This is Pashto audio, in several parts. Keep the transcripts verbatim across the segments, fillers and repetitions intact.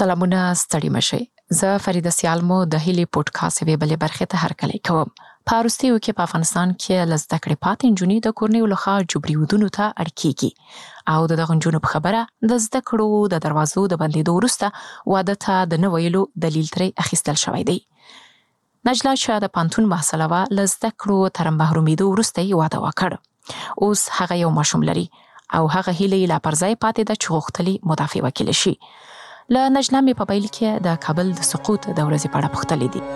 سلامونه، ستړي مشئ. زه فریده سیال مو د هیلې پودکاسټ یوې بلې برخې ته هرکلی کوم. په وروستیو کې په افغانستان کې له زده کړې پاتې نجونې د کورنیو لخوا جبري ودونو ته اړ کېږي او د دغه نجونو په خبره د زده کړو د دروازو د بندېدو وروسته واده ته د نه ویلو دلیل ترې اخیستل شوی دی. نجله چې د پوهنتون محصله وه، له زده کړو تر محرومېدو وروسته یې واده وکړ. اوس هغه یو ماشوم لري او هغه هیله یې لا پر ځای پاتې ده چې غوښتلې مدافع وکیله شي. له نجله مې په پیل کې د کابل د سقوط د ورځې په اړه پوښتلي دي.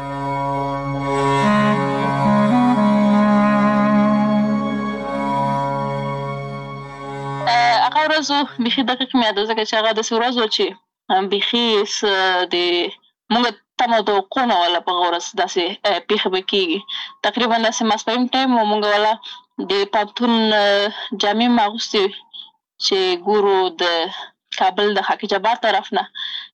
هغه ورځ بیخي دقیق مې یاد ده، ځکه چې هغه داسې ورځ وه چې بیخي د موږ تمه توقع نه وله په هغه ورځ داسې پېښې به کېږي. تقریبا داسې ماسپښین ټایم و، موږ والا د پوهنتون جامې مې اغوستې وې چې ګورو د کابل د خاک جبار طرف نه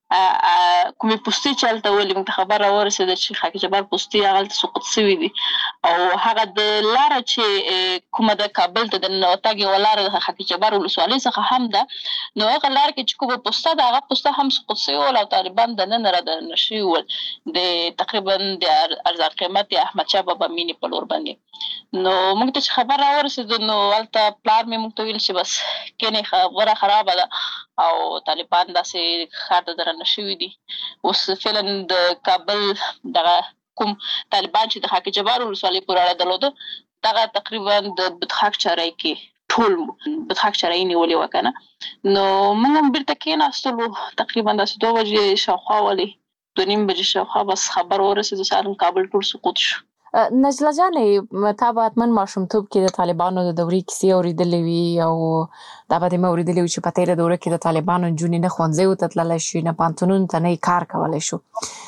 کومې پوستې چې هلته ولې موږ ته خبر راورسېده چې خاک جبار پوستې هغه هلته سقوط سوي دي، او هغه د لاره چې کومه د کابل ته د ننوتګ یوه لاره د خاک جبار ولسوالۍ څخه هم ده، نو هغه لاره کې چې کومه پوسته ده هغه پوسته هم سقوط سوي ول او طالبان دننه رادننه شوي ول د تقریبا د ارزان قیمت احمدشاه بابا مینې په لور باندې. نو موږ ته چې خبر راورسېده نو هلته پلار مې موږ ته ویل چې بس کینې خبره خرابه ده او طالبان داسې ښار ته درنه شوي دي. اوس فعلا د کابل دغه کوم طالبان چې د خاک جبار ولسوالۍ پورې اړه درلوده، دغه تقریبا د بتخاک چارۍ کې ټول بتخاک چارۍ نیولې وه که نه. نو موږ هم بیرته کېناستلو، تقریبا داسې دوه بجې شاوخوا ولې دوه نیم بجې شاوخوا بس خبر ورسېده چې کابل ټول سقوط شو. نجله جانې، تا به حتما ماشومتوب کې د طالبانو د دورې کیسې اورېدلې وي او دا به دې مې اورېدلې وي چې په تېره دوره کې د طالبانو نجونې نه ښوونځیو ته تللی شي، نه پوهنتونونو ته نه یې کار کولی شو.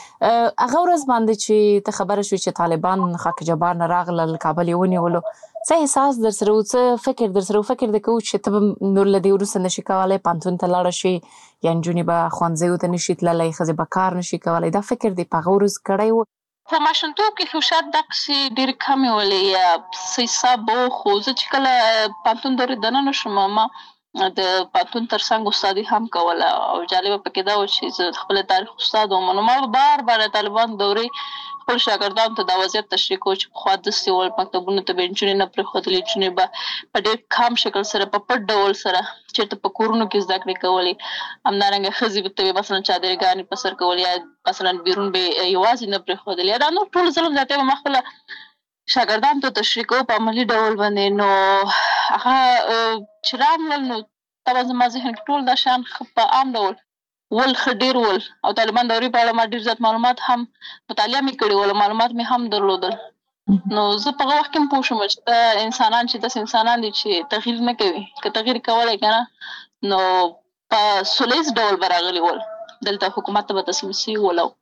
هغه ورځ باندې چې ته خبره شوې چې طالبان خاک جبار نه راغلل، کابل یې ونیولو، څه احساس در سره و، څه فکر در سره و؟ فکر دې کوو چې ته به نور له دې وروسته نشي کولی پوهنتون ته لاړه شي یا نجونې به ښوونځیو ته نشي تللی، ښځې به کار نشي کولی؟ دا فکر دې په هغه ورځ کړی و؟ په ماشومتوب کې خو شاید دقسې ډېرې کمې ولې یا څه حساب و، خو زه چې کله پوهنتون دورې دننه شوم ما د پوهنتون تر څنګ استادي هم کوله او جالبه پکې دا و چې زه خپل تاریخ استاد وم، نو ما به بار بار د طالبان دورې خپل شاګردانو ته دا وضعیت تشریح کوو چې پخوا داسې ول، مکتبونو ته به نجونې نه پرېښودلې، نجونې به په ډېر کم شکل سره په پټ ډول سره چېرته په کورونو کې زده کړې کولې. همدارنګه ښځې ته به مثلا چادرګانې په سر کول یا مثلا بیرون به یوازې نه پرېښودل یا دا نور ټول ظلم زیاتی به ما خپله شاګردانو ته تشریح کوو په عملي ډول باندې. نو هغه چې راغلل نو طبعا زما ذهن کې ټول دا شیان په عام ډول ول ښه ډېر ول او طالبان دورې په اړه ما ډېر زیات معلومات هم مطالعه مې کړې ول، معلومات مې هم درلودل. نو زه په هغه وخت کې هم پوه شوم چې دا انسانان چې داسې انسانان دي چې تغییر نه کوي، که تغییر کولی که نه نو په سوله ییز ډول به راغلي ول، دلته حکومت ته به تسلیم سوي ول او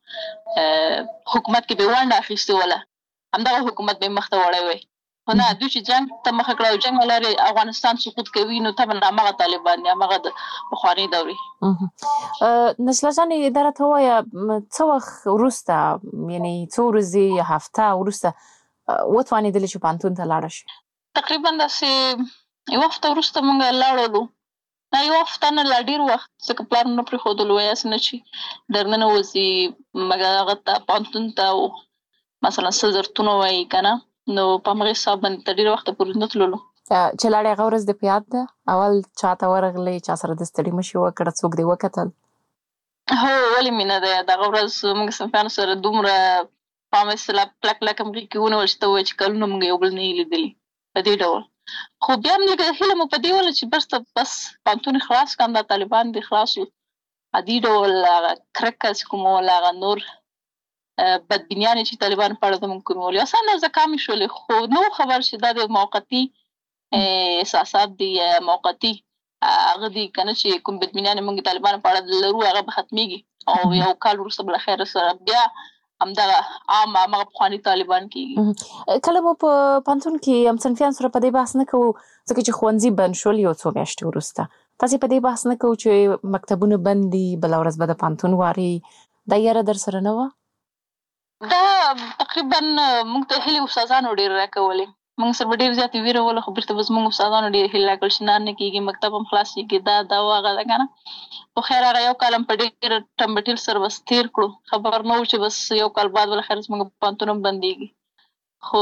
حکومت کې به یې ونډه اخیستې وله، همدغه حکومت به یې مخ ته وړی وی. خو نه، دوی چې جنګ ته مخه کړه او جنګ له لارې افغانستان سقوط کوي نو طبعا همغه طالبان دي، همغه د پخوانۍ دورې. نجله جانې، دا راته ووایه څه وخت وروسته، یعنې څو ورځې یا هفته وروسته وتوانېدلې چې پوهنتون ته لاړه شي؟ تقریبا داسې یوه هفته وروسته موږ لاړلو، نه یوه هفته نه، لا ډېر وخت، ځکه پلار مې نه پرېښودلو، هسې نه چې درننه وځي مګر هغه ته پوهنتون ته مثلا څه ضرورتونه وایي که نه، نو په همغې حساب باندې تر ډېره وخته پورې نه تللو. چې لاړې هغه ورځ دې په یاد ده؟ اول چا ته ورغلې، چا سره د ستړي مشي وکړه، څوک دې وکتل؟ هو، ولې مې نه ده یاد. هغه ورځ موږ صنفیانو سره دومره په عامه اصطلاح کلک کلک همغې کې ونیول چې ته ووایې چې کلونه موږ یو بل نه یې لیدلي په دې ډول. خو بیا هم لږه هیله مو په دې وله چې بس بس پوهنتون یې خلاص کړم، دا طالبان دې خلاص وو، عادي ډول هغه کرکه چې کومه وله، هغه نور بدبینیانې چې طالبانو په اړه زموږ کومې ولې اسانه زه کامې شولې، خو نه و خبر چې دا د موقتي احساسات دي یا موقتي هغه دي که نه چې کوم بدبینیانې موږ طالبانو په اړه لرو هغه به ختمېږي او یو کال وروسته بالاخره سره بیا همدغه عام همغه پخواني طالبان کېږي. کله مو په پوهنتون کې هم صنفیانو سره په دې بحث نه کوو، ځکه چې ښوونځي بند شول یو څو میاشتې وروسته، تاسې په دې بحث نه کوو چې مکتبونه بند دي، بله ورځ به د پوهنتون واري، دا یاره در سره نه وه؟ دا تقریبا موږ ته هیلې استادانو ډېرې راکولې موږ سره ډېر زیات ویره ولا خو بیرته به زموږ استادانو ډېر هیله راکړل چې نه نه کېږي مکتب هم خلاصېږي دا دا او هغه ده که نه. خو خیر هغه یو کال هم په ډېر ټمبټیل سره بس تېر کړو. خبر نه وو چې بس یو کال بعد بالاخره زموږ پوهنتون هم بندېږي. خو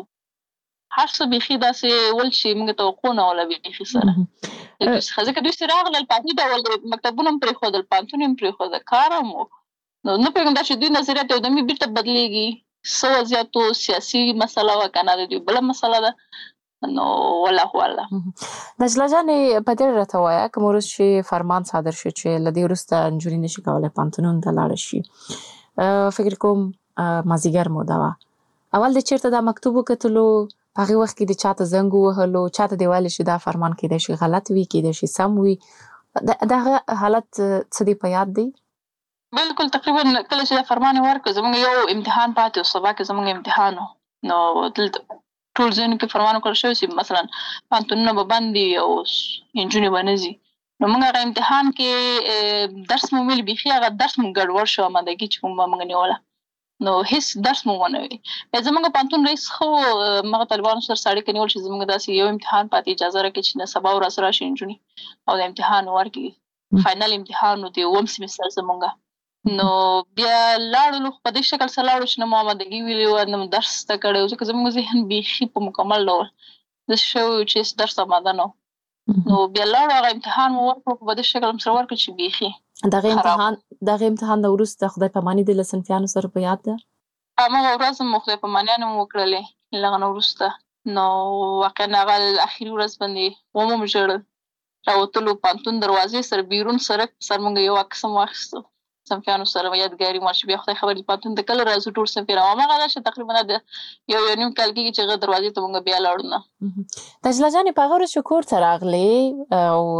هر څه بیخي داسې ول چې موږ توقع نه وله بیخي سره ځکه دوی چې راغلل په عادي ډول مکتبونه هم پرېښودل پوهنتون یې هم پرېښوده کار هم و. نو نه پوهېږم دا چې دوی نظریات یودمي بېرته بدلېږي څه وضعیتو سیاسي مسله وه که نه د دوی بله مسله ده نو والله اعلم. نجله جانې په دې راته ووایه کوم وروست چې فرمان صادر شو چې له دې وروسته نجونې نشي کولی پوهنتونونو ته لاړه شي فکر کوم مازدیګر موده وه اول د چېرته دا مکتوب وکتلو په هغې وخت کې د چاته زنګ ووهلو چاته دې ویلې چې دا فرمان کیدای شي غلط وي کیدای شي سم وي د هغه حالت څه دې په یاد دی؟ بالکل تقریبا کله چې دا فرمان یې ورکړ زموږ یو امتحان پاتې و سبا کې زموږ امتحان و نو دلته ټول ځایونو کې فرمان وکړل شوی چې مثلا پوهنتونونه به بند دي او نجونې به نه ځي. نو موږ هغه امتحان کې درس مو ویل بیخي هغه درس مو ګډوډ شو امادګي چې کوم به موږ نیوله نو هیڅ درس مو ونه وي. بیا زموږ پوهنتون رئیس خو مغه طالبانو سره سړی کې نیول چې زموږ داسې یو امتحان پاتې اجازه راکړي چې نه سبا ورځ راشي نجونې او د امتحان ورکړي فاینل امتحان و د اووم سیمستر زموږ. نو بیا لاړو په دې شکل سره لاړو چې نه مو امادګي ویلې وه نه مو درس زده کړی و ځکه زموږ ذهن بیخي په مکمل ډول داسې شوی و چې هېڅ درس اماده نه و. نو بیا لاړو هغه امتحان مو ورکړو په دې شکل هم سره ورکړو چې بیخي دغه امتحان دغه امتحان نه وروسته خدای پاماني د له صنفیانو سره په یاد ده؟ هماغه ورځ مو خدای پامانیانې مو وکړلې له هغه نه وروسته نو واقعا هغه اخري ورځ باندې ومو م ژړل راوتلو پوهنتون دروازې سره بیرون سړک سر موږ یو عکس هم واخیستو صنفیانو سره یادګاري مال چې بیا خدای خبر دي پوهنتون ته کله راځو ټول صنفیان او هماغه ده چې تقریبا د یو یو نیم کال کېږي چې هغه دروازې ته موږ بیا لاړو نه. نجله جانې په هغه ورځ چې کور ته راغلې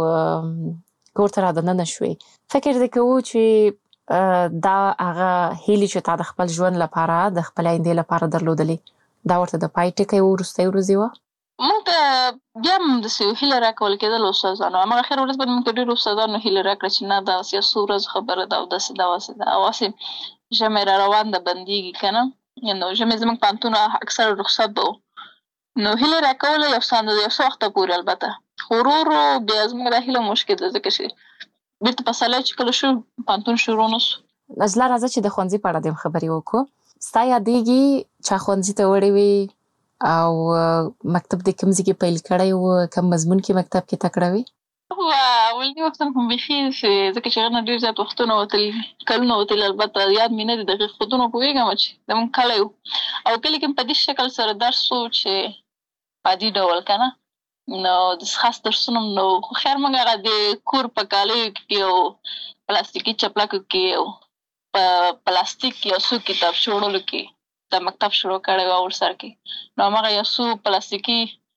او کور ته رادننه شوې فکر دې کوو چې دا هغه هیلې چې تا د خپل ژوند لپاره د خپل آیندې لپاره درلودلې دا ورته د پای ټکی و وروستۍ ورځې وه؟ موږ ته بیا هم داسې یو هیله راکول کېدل استادانو هماغه اخر ورځ باندې موږ ته ډېرو استادانو هیله راکړه چې نه دا یو څو ورځو خبره ده او داسې دا واسې ده او هسې ژمی را روان ده بندېږي که نه نو ژمی زموږ پوهنتون اکثر رخصت به و نو هیله راکوله یو څه یو څه وخته پورې البته خو ورو ورو بیا زموږ دا هیله مشکل ده ځکه چې بېرته پسرلی چې کله شو پوهنتون شروع نه سو. نجله راځه چې د ښوونځي په اړه دې خبرې وکړو ستا یادېږي چا ښوونځي ته وړې وې او مکتب دې کوم ځای کې پیل کړی و کوم مضمون کې مکتب کې تکړه وې؟ اولني وختونه خو بیخي ځکه چې هغه نه ډېر زیات وختونه وتلي کلونه وتلي البته یاد مې نه دي دقیق خودونه پوهېږم چې زموږ کلی و او کلي کې په دې شکل سره درس و چې په عادي ډول که نه نو داسې خاص درسونه هم نه و خو خیر موږ هغه د کور په کالیو کې او پلاستیکي چپلکو کې او په پلاستیک یو څو کتابچې وړلو کې د مکتب شروع کړی و اول سر کې نو هماغه یو څو پلاستیکي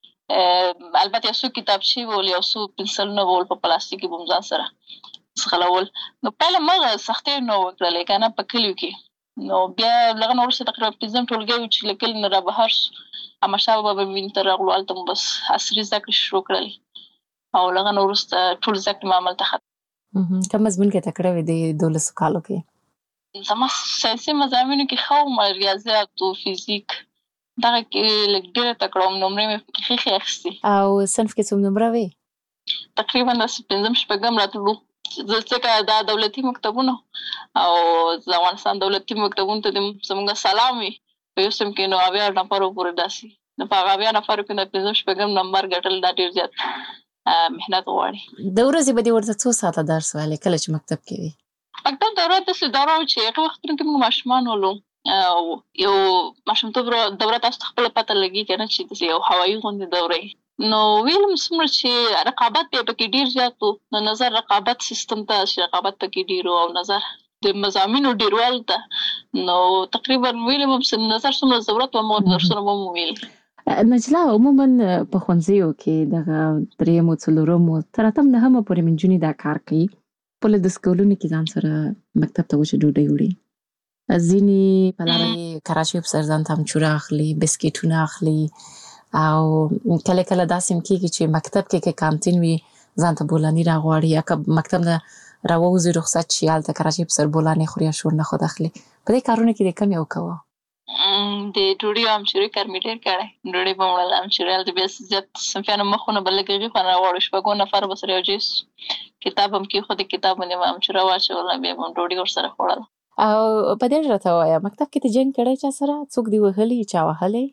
البته یو څو کتابچې وول یو څو پنسلونه وول په پلاستیک کې به م ځان سره ځغلول نو پیله مغه سختۍ نه وکړلې که نه په کلیو کې نو بیا له هغه نه وروسته تقریبا پنځم ټولګی و چې له کلي نه رابهر سو احمدشاه بابا مېنې ته راغلو هلته مو بس عصري زده کړې شروع کړلې او له هغه نه وروسته ټول زده کړې مو هملته ختم. کوم مضمون کې تکړه وې د دولسو کالو کې؟ زما ساینسي مضامینو کې ښه وم ریاضیات و فزیک دغه کې لږ ډېره تکړه وم نمرې مې پکې ښې ښې اخیستې. او صنف کې څوم نمره وې؟ تقریبا داسې پنځم شپږم راتلو ځکه دا دولتي مکتبونه او د افغانستان دولتي مکتبونو ته زموږ سلام وي په یو صنف کې نو اویا نفرو پورې داسې نو په هغه اویا نفرو کې د پنځم شپږم نمبر ګټل دا ډېر زیات محنت غواړي. د ورځې به دې ورته څو ساعته درس ویلی کله چې مکتب کې وې؟ مکتب دوره داسې دوره وه چې هغه وختونو کې موږ ماشومان ولو او یو ماشومتوب دوره تاسو ته خپله پته لګي که نه چې داسې یو هوایي غوندې دوره نو ویلم څومره چې رقابت بیا پکې ډېر زیات و نو نظر رقابت سیستم ته چې رقابت پکې ډېر و او نظر د مضامینو ډېروالو ته نو تقریبا ویلم هم نظر څومره ضرورت و هماغه درسونه به مو ویل. نجله عموما په ښوونځیو کې دغه درېیمو څلورمو تر اتم نهمه پورې نجونې دا کار کوي خپله د سکولونو کې ځان سره مکتب ته وچه ډوډۍ وړي ځینې په لاره یې کراچۍ په سر ځان ته امچوره اخلي بسکیټونه اخلي او کله کله داسې هم کېږي چې مکتب کې که کانتین وي ځان ته بولاني راغواړي یا که مکتب نه راووځي رخصت شي هلته کراچۍ په سر بولانې خوري یا شورنه خود اخلي. په دې کارونو کې دې کم یو کوه؟ د ډوډۍ امچوري کار مې ډېر کړی. ډوډۍ به مې وړله امچوري، هلته بیا زیات صنفیانو مخونه به لږ هغې خوا راواړو، شپږو نفر به سره یو ځای سو. کتاب هم کېښود، کتاب باندې به امچوره واچوله، بیا به مو ډوډۍ ورسره خوړله. او په دې راته ووایه مکتب کې ته جنګ کړی چا سره؟ څوک دې وهلي؟ چا وهلی؟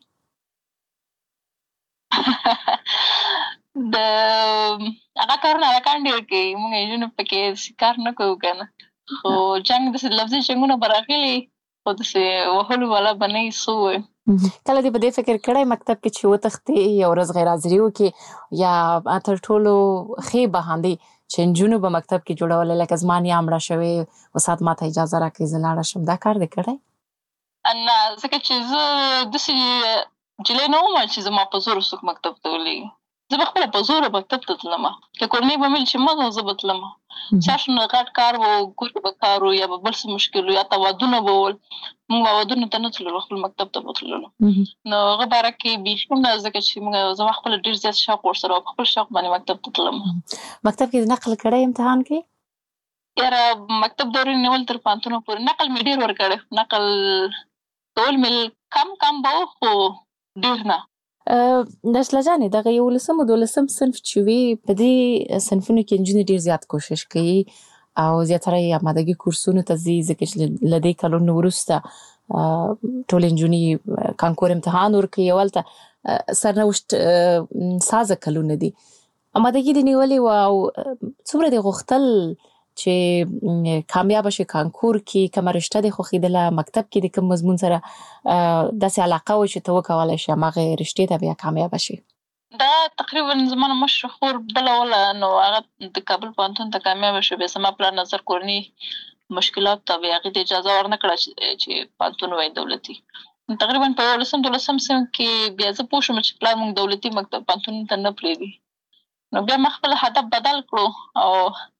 د هغه کارونه هلکان ډېر کوي، مونږ نجونې پکې داسې کار نه کوو که نه. خو جنګ داسې لفظي جنګونه به راغلي، خو داسې وهلو والا به نه وي، څه ووایو. کله دې په دې فکر کړی مکتب کې چې وتښتې، یو ورځ غیر حاضري وکړې، یا تر ټولو ښې بهاندې چې نجونو به مکتب کې جوړولې، لکه زما نیا مړه شوې، استاد ماته اجازه راکړئ زه لاړه شم، دا کار دې کړی؟ نه، ځکه چې زه داسې نجلۍ نه وم چې زما په زور څوک مکتب ته ولېږي. زه به خپله په زوره مکتب ته تلمه. که کورنۍ به مې چې مه ځه، زه به تلمه. چا شنه غټ کار و، کور کې به کار و، یا به بل څه مشکل و، یا ته ودونه به ول، مونږ به ودونو ته نه تللو، خپل مکتب ته به تللو. نو هغه باره کې بیخي نه، ځکه چې مونږ زما خپله ډېر زیات شوق ورسره و، په خپل شوق باندې مکتب ته تلمه. مکتب کې نقل کړی امتحان کې؟ یاره مکتب دورې نیول تر پوهنتونه پورې نقل مې ډېر ورکړی. نقل کول مې کم کم به و، خو ډېر نه. نجله جانې، دغه یولسم او دولسم صنف چې وي، په دې صنفونو کې نجونې ډېر زیات کوشش کوي او زیاتره یې آمادګي کورسونو ته ځي، ځکه چې له دې کلونو وروسته ټولې نجونې کانکور امتحان ورکوي او هلته سرنوشت سازه کلونه دي. آمادګي دې نیولې وه او څومره دې غوښتل چې کامیابه شي کانکور کې؟ کومه رشته دې خوښېدله؟ مکتب کې د کوم مضمون سره داسې علاقه وه چې ته وکولی شې هماغې رشتې ته بیا کامیابه شي؟ دا تقریبا زما نه مشره خور بله وله، نو هغه د کابل پوهنتون ته کامیابه شوه. بیا زما پلار نظر کورني مشکلات ته بیا هغې ته اجازه ورنه کړه چې پوهنتون ووایي دولتي. تقریبا په یولسم دولسم صنف کې بیا زه پوه شوم چې پلار مونږ دولتي مکتب پوهنتونونو ته نه پرېږدي. نو بیا ما خپل هدف بدل کړو او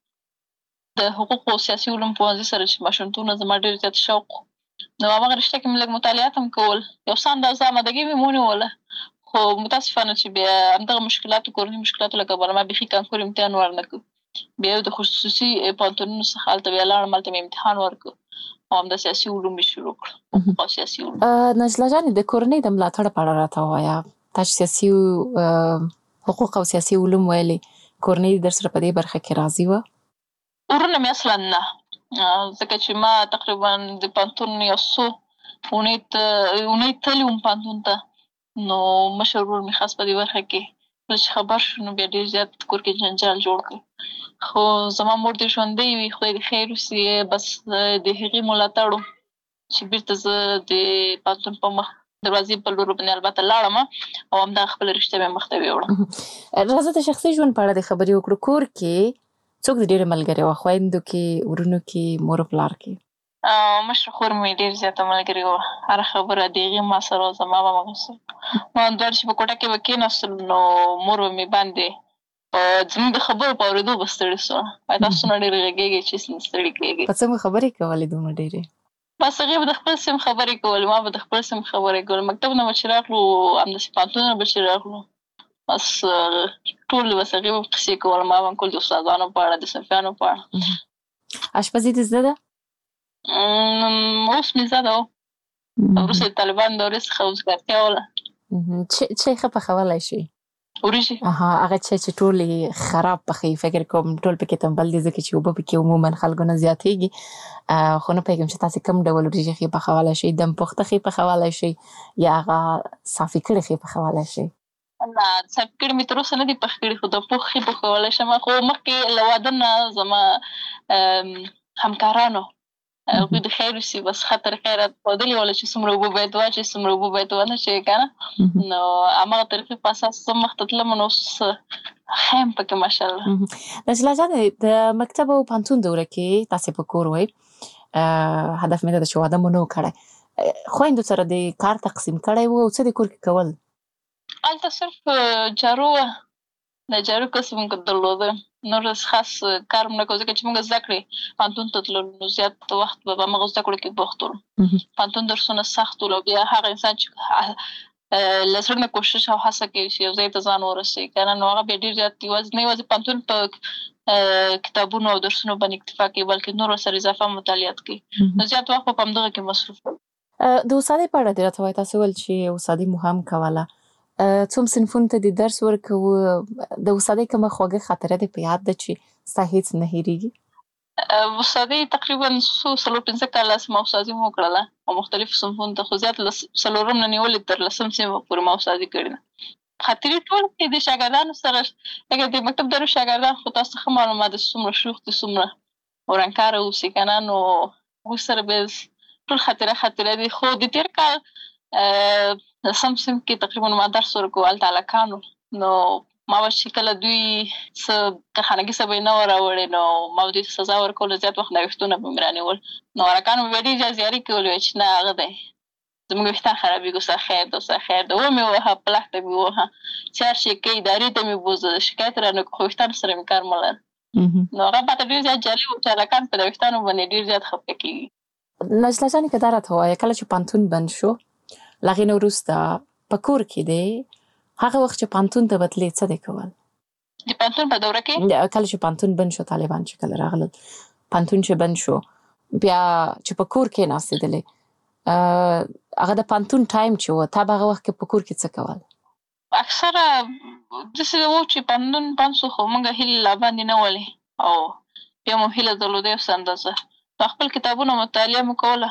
د حقوقو او سیاسي علومو پوهنځي سره چې ماشومتوب نه زما ډېر زیات شوق و، نو هماغه رشته کې مې لږ مطالعات هم کول، یو څه اندازه آمادګي مې ونیوله. خو متاسفانه چې بیا همدغه مشکلاتو، کورني مشکلاتو له کبله ما بیخي کانکور امتحان ورنه کړ. بیا د خصوصي پوهنتونونو څخه هلته بیا لاړم، هلته مې امتحان ورکړ او همدا سیاسي علوم مې شروع کړل، حقوق او سیاسي علوم. نجله جانې، د کورنۍ د ملاتړ په اړه راته ووایه. تا چې سیاسي حقوق او سیاسي علوم ویلې، کورنۍ در سره په دې برخه کې راضي وه؟ ورونه مې اصلا نه، ځکه چې ما تقریبا د پوهنتون یو څو اونۍ اونۍ تللې وم پوهنتون ته، نو مشر ورور مې خاص په دې برخه کې کله چې خبر شو نو بیا ډېر زیات کور کې جنجال جوړ کړ. خو زما مور دې ژوندۍ وي، خدای دې خیر وسي، بس د هغې ملاتړ و چې بېرته زه د پوهنتون په مخ دروازې په لور باندې البته لاړم او همدغه خپله رشته مې مخته ویوړه. راځه د شخصي ژوند په اړه دې خبرې وکړو. کور کې څوک د ډېرې ملګرې وه؟ خویندو کې، ورونو کې، مور و پلار کې؟ مشره خور مې ډېر زیاته ملګرې وه، هره خبره د هغې ما سره وه، زما به همغه سره. ما دواړه چې په کوټه کې به کېناستلو نو مور به مې باندې په زموږ د خبرو په اورېدو به ستړې سوه، وایي تاسو څومره ډېرې غږېږئ چې ستړې کېږئ. په څه مو خبرې کولې دومره ډېرې؟ بس هغې به د خپل سیم خبرې کولې، ما به د خپل سیم خبرې کولې. مکتب نه به چې راغلو، همداسې پوهنتون نه به چې راغلو، بس ټول بس هغې به قصې کول، ما به کول د استادانو په اړه، د صنفیانو په اړه. اشپزي دې زده ده؟ اوس مې زده وه، وروسته د طالبانو دورې څخه وزګارتیا وله. چای ښه پخولی شي؟ وریجې؟ اها، هغه چای چې ټول خراب پخوي، فکر کوم ټول پکې تنبل دي، ځکه چې اوبه پکې عموما خلکو نه زیاتېږي. خو نه پوهېږم چې تاسې کوم ډول وریجې ښې پخولی شئ؟ دم پخته ښې پخولی شئ یا هغه صافي کړې ښې پخولی شئ؟ نه، صافي کړې مې تر اوسه نه دي پخ کړي، خو د پوخ ښې پخولی شم. خو مخکې له واده نه زما همکارانو هغوی د خیر وسي بس ښه طریقه یې راته ښودلې وله چې څومره اوبه باید واچوې، څومره اوبه باید ونچوې که نه. نو همغه طریقې په اساس زه مخته تلم، نو اوس ښه یم پکې ماشاءالله. نجله جانې، د مکتب او پوهنتون دوره کې تاسې په کور وئ، هدف مې دا ده چې واده مو نه و کړی، خویندو سره د کار تقسیم کړی و او څه د کور کې کول؟ هلته صرف جارو وه، د جارو کسب مو درلوده، نور خاص کار مو نه کوو، ځکه چې موږ زده کړې پوهنتون ته تللو نو زیات وخت به په همغه زده کړو کې بوخت ولو. پوهنتون درسونه سخت ول او بیا هغه انسان چې له زړه نه کوشش او هڅه کوي چې یو ځای ته ځان ورسوي که نه، نو هغه بیا ډېر زیات یوازې نه یوازې پوهنتون په کتابونو او درسونو باندې اکتفا کوي، بلکې نور ورسره اضافه مطالعات کوي، نو زیات وخت به په همدغه کې مصروف وي. د استادۍ په اړه دې راته وایي، تاسو ویل چې استادي مو هم کوله. څوم صنفونو ته دې درس ورکوو؟ د استادۍ کومه خوږه خاطره دې په یاد ده چې ستا هېڅ نه هېرېږي؟ استادۍ تقریبا څو څلور پنځه کاله ما استادي مو وکړله او مختلفو صنفونو ته، خو زیات له څلورم نه نیولې تر لسم صنف پورې ما استادي کړې ده. خاطرې ټول کې د شاګردانو سره لکه د مکتب درو شاګردان خو تاسو ښه معلومات دي څومره شوخ دي څومره ورانکاره اوسي که نه، نو موږ سره به ټول خاطره خاطره دي. خو د تېر کال لسم صنف کې تقریبا ما درس ورکوو هلته هلکانو، نو ما به چې کله دوی څه کارخانګي څه به یې نه وه راوړې نو ما به دوی ته سزا ورکوله، زیات وخت لګښتونه به مې رانیول. نو هلکانو به بیا ډېر زیات زیاري کولې چې نه هغه دی زموږ ویښتان خرابېږي، ستا خیر ده ستا خیر ده. ومې ووهه په لښته مې ووهه چې هر شی کوي ادارې ته مې بوزه، شکایت رانه کړو، خو ویښتانو سره مې کار مه لره. نو هغه ماته ډېر زیات جالب و چې هلکان په د ویښتانو باندې ډېر زیات خفه کېږي. نجله جانې که دا راته ووایه، کله چې پوهنتون بند شو له هغې نه وروسته په کور کې دی، هغه وخت چې پوهنتون ته به تلې څه دې کول؟ د پوهنتون په دوره کې کله چې پوهنتون بند شو، طالبان چې کله راغلل، پوهنتون چې بند شو، بیا چې په کور کې ناستېدلې، هغه د پوهنتون ټایم چې و، تا به هغه وخت کې په کور کې څه کول؟ اکثره داسې و چې پوهنتون بند شو خو موږ هیلې لا باندې نه ولې او بیا مو هیله درلوده یو څه اندازه. خپل کتابونه مطالعه مو کوله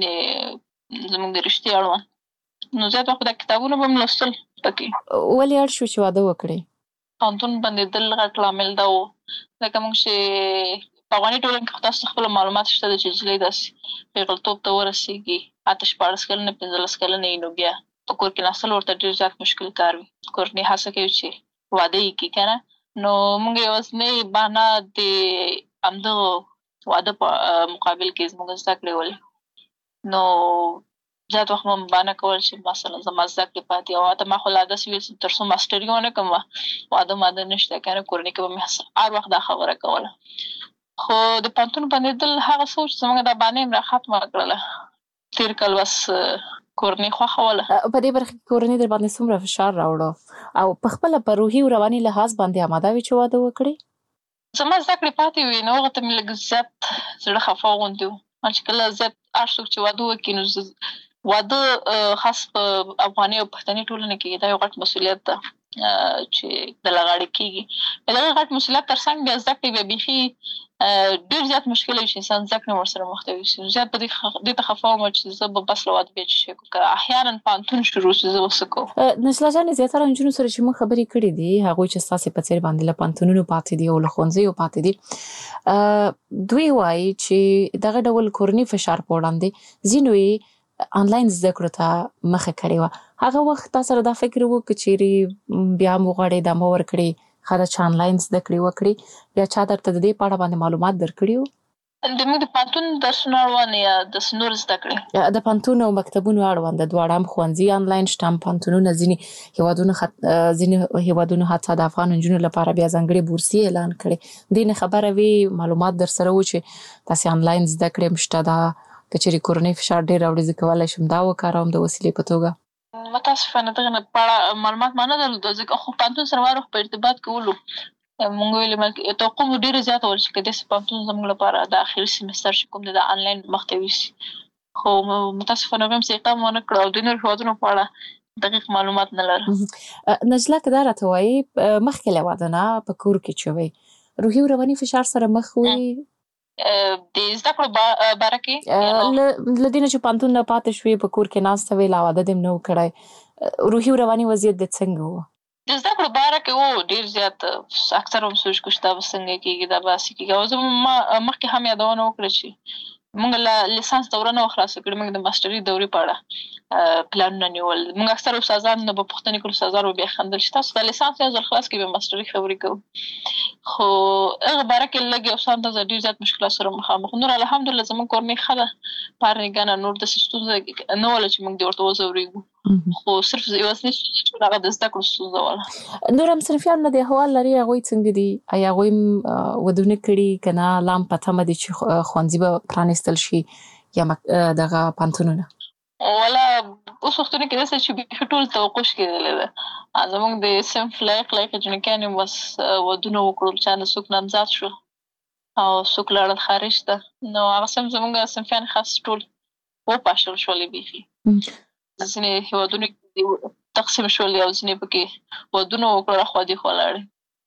زموږ د رشتې اړوند، نو زیات وخت دا کتابونه به م لوستل پکې. ولې اړ شو چې واده وکړې؟ پوهنتون بندېدل غټ لامل دا و، لکه موږ چې په افغاني ټولنه کې خو تاسو خپله معلومات شته ده چې نجلۍ داسې پیغلتوب ته ورسېږي اته شپاړس کلنه پنځلس کلنه وي، نو بیا په کور کې ناستل ورته ډېر زیات مشکل کار وي. کورنۍ هڅه کوي چې واده یې کړي که نه، نو موږ یوازینۍ بهانه د همدغه واده په مقابل کې زموږ زده کړې ولې. نو زیات وخت مو بهانه کول چې مثلا زما زده کړې پاتې او حتی ما خو لا داسې ویل چې تر څو ماسټري ونه کړم واده ماده نشته که نه، کورنۍ کې به مې هر وخت دا خبره کوله. خو د پوهنتون بندېدل هغه څه و چې زموږ دا بهانه یې را ختمه کړله. تېر کال بس کورنۍ خوښوله. په دې برخه کې کورنۍ در باندې څومره فشار راوړه او په خپله په روحي او رواني لحاظ باندې اماده وې چې واده وکړې؟ زما زده کړې پاتې وې نو هغه ته مې لږ زیات زړه خفه غوندې و. چې کله زیات هر څوک چې واده وکړي نو واده خاص په افغاني او پښتني ټولنه کې دا یو غټ مسؤلیت ده چې د لغاړې کېږي. د هغه غټ مسؤلیت تر څنګ بیا زده کړې بیا بیخي ډېر زیات مشکل وي چې انسان زده کړې ورسره مخ ته یوسي. زیات په دې ته خفه وم چې زه به بس له واده بیا چې شی کوم، که احیانا پوهنتون شروع شي زه به څه کوم. نجله جانې زیاتره نجونو سره چې موږ خبرې کړې دي هغوی چې ستاسې په څېر باندې له پوهنتونونو پاتې دي او له ښوونځیو پاتې دي، دوی وایي چې دغه ډول کورني فشار په وړاندې ځینو یې آنلاین زده کړو ته مخه کړې وه. هغه وخت تا سره دا فکر و که چیرې بیا م وغواړې دا مه ورکړې، ښه ده چې آنلاین زده کړې وکړې، یا چا درته د دې په اړه باندې معلومات درکړي وو؟ د موږ د پوهنتون درسونه اړوند یا داسې نور زده کړې؟ د پوهنتون او مکتبونو اړوند دواړه، هم ښوونځي آنلاین شته، هم پوهنتونونه. ځینې هېوادونو خط... ځینې هېوادونو حتی د افغان نجونو لپاره بیا ځانګړې بورسي اعلان کړې. دې نه خبره وي معلومات در سره و چې تاسې آنلاین زده کړې هم شته ده، که چیرې کورنۍ فشار ډېر راوړي زه کولی شم دا وکاروم د وسیلې په توګه؟ متاسفانه دغه نه په اړه معلومات ما نه درلوده، ځکه خو پوهنتون سره هر وخت په ارتباط کې ولو. مونږ ویلې توقع مو ډېره زیاته وه چې که داسې پوهنتون زموږ لپاره د اخري سیمستر چې کوم دی د آنلاین مخ ته یوسي، خو متاسفانه هغوی هم څه اقدام ونه کړ او د نورو هېوادونو په اړه دقیق معلومات نه لرم. نجله که دا راته وایي مخکې له واده نه په کور کې چې وی روحي او رواني فشار سره مخ وي؟ د زده کړو باره کې له دې نه چې پوهنتون نه پاتې شوې په کور کې ناسته وې لا واده دې هم نه و کړی، روحي او رواني وضعیت دې څنګه و؟ د زده کړو باره کې و ډېر زیات اکثر هم سوچ کوو چې دا به څنګه کېږي دا به هسې کېږي. او زه ما مخکې هم یادونه وکړه چې مونږ له لیسانس دوره نه وه خلاصه کړې، مونږ د ماسټري دورې په اړه پلانونه نیول. مونږ اکثر استادان نه به پوښتنې کړو، استادان به بیا خندل چې تاسو د لیسانس یو ځل خلاص کړئ بیا ماسټري خبرې کوو. خو هغه باره کې لږ یو څه اندازه ډېر زیات مشکلات سره مخامخ. نور الحمدلله زموږ کورنۍ ښه ده، پارنګانه نور داسې ستونزه نه وله چې مونږ دې ورته وځورېږو، خو صرف یوازینۍ ستونزه هغه د زده کړو ستونزه وله. نور هم صنفیان نه دې احوال لري، هغوی څنګه دي؟ ایا هغوی هم ودونه کړي که نه لا هم په تمه دي چې ښوونځي به پرانیستل شي یا دغه پوهنتونونه؟ والا اوس وختونو کې داسې چې بیخي ټول توقع کېدلی ده. زموږ د صنف لایق لایق جنکیانې هم بس ودونه وکړل، چا نه څوک نامزاد شو او څوک لاړل خارج ته. نو هغه صنف زموږ صنفیان خاص ټول وپاشل شولې بیخي. ځینې هېوادونو کې تقسیم شولې او ځینې پکې ودونه وکړل خوا دې خوا لاړې.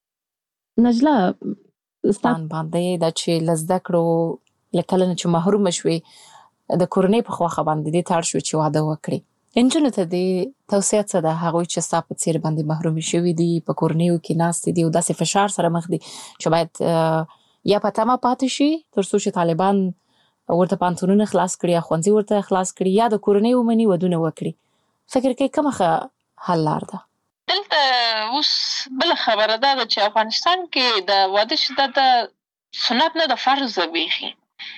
نجله ستان باندې دا چې له زده کړو له کله نه چې محرومه شوې د کورنۍ په خواخه باندې دې ته اړ شوې چې واده وکړې. نجونو ته دې توصیه څه ده هغوی چې ستا په څېر باندې محرومې شوي دي په کورنیو کې ناستې دي او داسې فشار سره مخ دي چې باید یا په تمه پاتې شي تر څو چې طالبان ورته پوهنتونونه خلاص کړي یا ښوونځي ورته خلاص کړي یا د کورنۍ ومني ودونه وکړي. فکر کوي کومه ښه حل لار ده؟ دلته اوس بله خبره دا ده چې افغانستان کې د واده چې دا د سنت نه د فرض ده بیخي.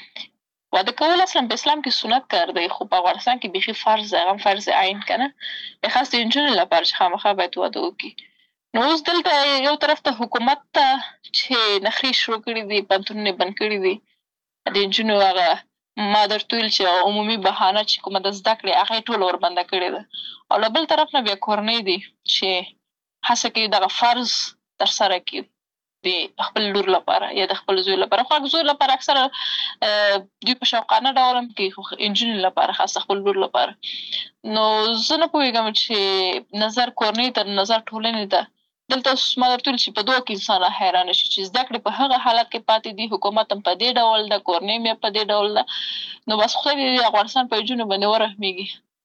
واده کول اصلا په اسلام کې سنت کار دی خو په افغانستان کې بیخي فرض ده، هغه فرض عین که نه خاص د نجونو لپاره چې خامخا باید واده وکړي. نو اوس دلته یو طرف ته حکومت ته چې نخرې شروع کړي دي، پوهنتونونه بند کړي دي، د نجونو هغه ما درته ویل چې عمومي بهانه چې کومه د زده کړې هغه یې ټوله وربنده کړې ده. او له بل طرف نه بیا کورنۍ دي چې هڅه کوي دغه فرض ترسره کړي د خپل لور لپاره یا د خپل زوی لپاره. خو زوی لپاره اکثره دوی په شوقانه ډول هم کوي خو نجونې لپاره خاصه خپل لور لپاره. نو زه نه پوهېږم چې نظر کورنۍ ته نظر ټولنې ته دلته اوس ما درته ویل چې په دوه کې انسان حیرانه شي چې زده کړې په هغه حالت کې پاتې دي، حکومت هم په دې ډول ده، کورنۍ هم په دې ډول ده. نو بس خدای دې د افغانستان په نجونو باندې ورحمېږي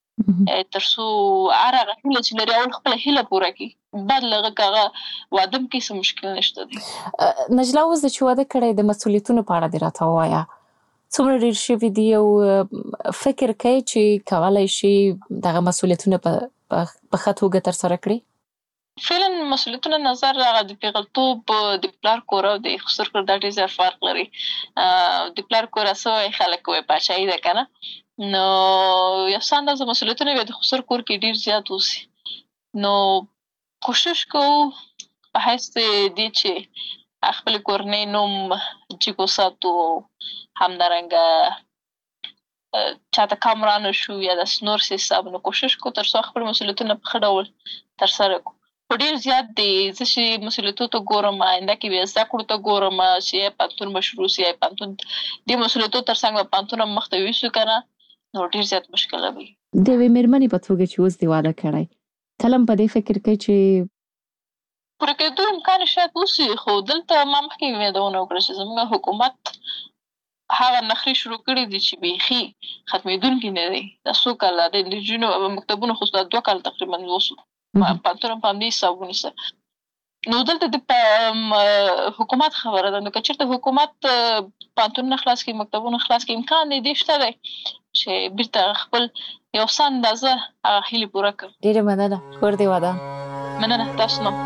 تر څو هر هغه هیله چې لري اول خپله هیله پوره کړي، بعد له هغه که هغه واده هم کوي څه مشکل نشته دی. نجله اوس د چې واده کړی د مسؤلیتونو په اړه دې راته ووایه. څومره ډېر شوي دي او فکر کوي چې کولی شي دغه مسؤلیتونه په ښه توګه ترسره کړي؟ فعلا مسؤلیتونه نظر هغه د پیغلتوب د پلار کور او د خسر کور دا ډېر زیات فرق لري. د پلار کور څه وایي خلک وایي پاچاهي ده که نه، نو یو څه اندازه مسؤلیتونه بیا د خسر کور کې ډېر زیات اوسي. نو کوشش کوو په حیث د دې چې خپلې کورنۍ نوم جګ وساتو، همدارنګه چاته کم را نه شو یا داسې نور څه حساب. نو کوشش کوو تر څو خپل مسؤلیتونه په ښه ډول ترسره کړو. خو ډېر زیات دی زه چې مسؤلیتو ته ګورم، آینده کې بیا زده کړو ته ګورم چې یا پوهنتون به شروع سي یا پوهنتون دې مسؤلیتو تر څنګ به پوهنتون هم مخته یوسو که نه، نو ډېر زیات مشکله وي. د یوې مېرمنې په توګه چې اوس دې واده کړی کله هم په دې فکر کوي چې پوره کېدو امکان شاید وسي، خو دلته ما مخکې یادونه وکړه چې زموږ حکومت هغه نخرې شروع کړي دي چې بیخي ختمېدونکي نه دي. دا څو کاله د نجونو مکتبونو خو دا دوه کاله تقریبا وسو، پوهنتون هم په همدې حساب ونیسه. نو دلته د حکومت خبره ده. نو که چېرته حکومت پوهنتونونه خلاص کړي، مکتبونه خلاص کړي، امکان یې دې شته دی چې بېرته خپل یو څه اندازه هغه هیلې پوره کړي. ډېره مننه. کور دې ودان. مننه. تاسو نه.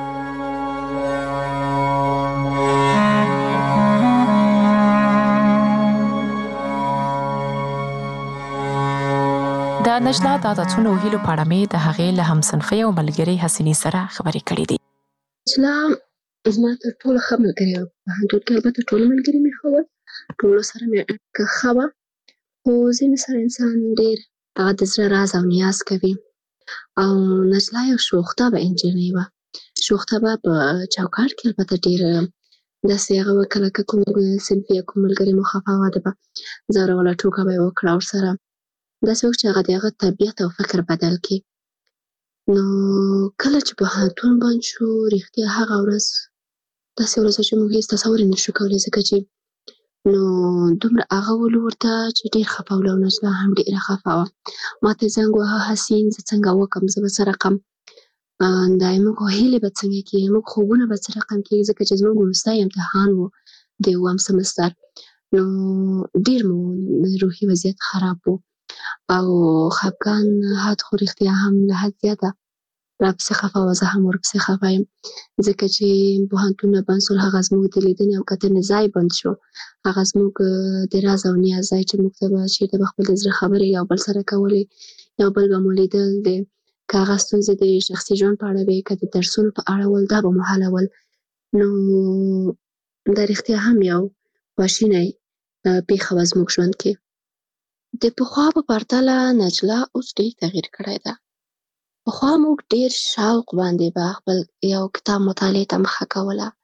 د نجله د عادتونو او هیلو په اړه مې د هغې له همصنفۍ او ملګرې حسینې سره خبرې کړې دي. نجله زما تر ټولو ښه ملګرې وه. په پوهنتون کې البته ټول ملګري مې ښه ول، ټولو سره مې اړیکه ښه وه، خو ځینې سره انسان ډېر هغه د زړه راز او نیاز کوي. او نجله یو شوخطبه نجلۍ وه. شوخطبه په چوکاټ کې البته ډېر داسې هغه وه کله که کوم صنفي یا کوم ملګري مو خفه واده به ځوروله، ټوکه به یې وکړه ورسره. داسې وخت چې هغه د هغه طبیعت او فکر بدل کړي. نو کله چې پوهنتون بند شو، رښتیا هغه ورځ داسې ورځ وه چې موږ هېڅ تصور یې نشو کولی، ځکه چې نو دومره هغه ولو ورته چې ډېر خفه وله او نجله هم ډېره خفه وه. ما ته یې زنګ وهه حسین زه څنګه وکړم، زه به څه رقم دا زموږ هیلې به څنګه کېږي، زموږ خوبونه به څه رقم کېږي، ځکه چې زموږ وروستی امتحان و د اووم سمستر. نو ډېر مو روحي وضعیت خراب و او خفګان حد خو رښتیا هم له حد زیاته راپسې خفه وه، زه هم ورپسې خفه یم، ځکه چې پوهنتونونه بند شول، هغه زموږ د لیدنې او کتنې ځای بند شو، هغه زموږ د راز او نیاز ځای چې موږ ته به چېرته به خپل د زړه خبرې یو بل سره کولې، یو بل به مو لیدل، د که هغه ستونزې د شخصي ژوند په اړه وې، که د درسونو په اړه ول، دا به مو حلول. نو دا رښتیا هم یو خواشینی پېښه وه زموږ ژوند کې. د پخوا په پرتله نجله اوس ډېر تغییر کړی ده. پخوا موږ ډېر شوق باندې به خپل یو کتاب مطالعې ته مخه کوله،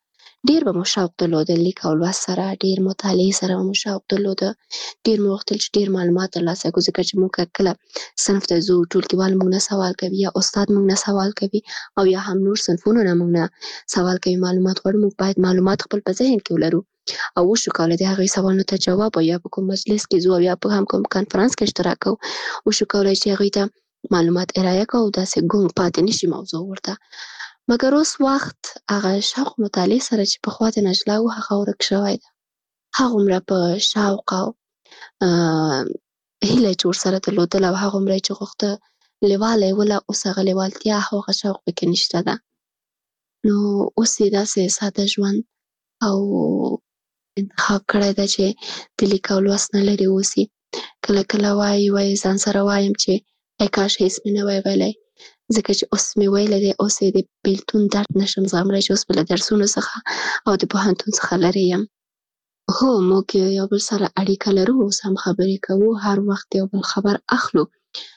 ډېر به مو شوق درلوده لیک او لوست سره، ډېر مطالعې سره به مو شوق درلوده، ډېر مو غوښتل چې ډېر معلومات ترلاسه کړو، ځکه چې موږ کله صنف ته ځو ټولګیوال موږ نه سوال کوي یا استاد موږ نه سوال کوي او یا هم نور صنفونه نه موږ نه سوال کوي، معلومات غواړو، موږ باید معلومات خپل په ذهن کې ولرو او وشو کولی د هغوی سوالونو ته جواب او یا په کوم مجلس کې ځو او یا په هم کوم کنفرانس کې اشتراک کوو، وشو کولی چې هغوی ته معلومات ارایه کوو او داسې ګونګ پاتې نه شي موضوع ورته. مګر اوس وخت هغه شوق مطالعې سره چې پخوا د نجلا و هغه ورک شوی ده. هغومره په شوق او هیله چې ورسره درلودله او هغومره چې غوښته لیواله یې وله، اوس هغه لیوالتیا او هغه شوق پکې نشته ده. نو اوس یې داسې ساده ژوند او انتخاب کړی ده چې د لیک او لوست نه لرې اوسي. کله کله وایي وایي ځان سره وایم چې ای کاش هېڅ مې نه وی ویلی، ځکه چې اوس مې ویلی دی، اوس یې د بېلتون درد نشم زغملی چې اوس به له درسونو څخه او د پوهنتون څخه لرې یم. هو موږ یو بل سره اړیکه لرو، اوس هم خبرې کوو، هر وخت یو بل خبر اخلو.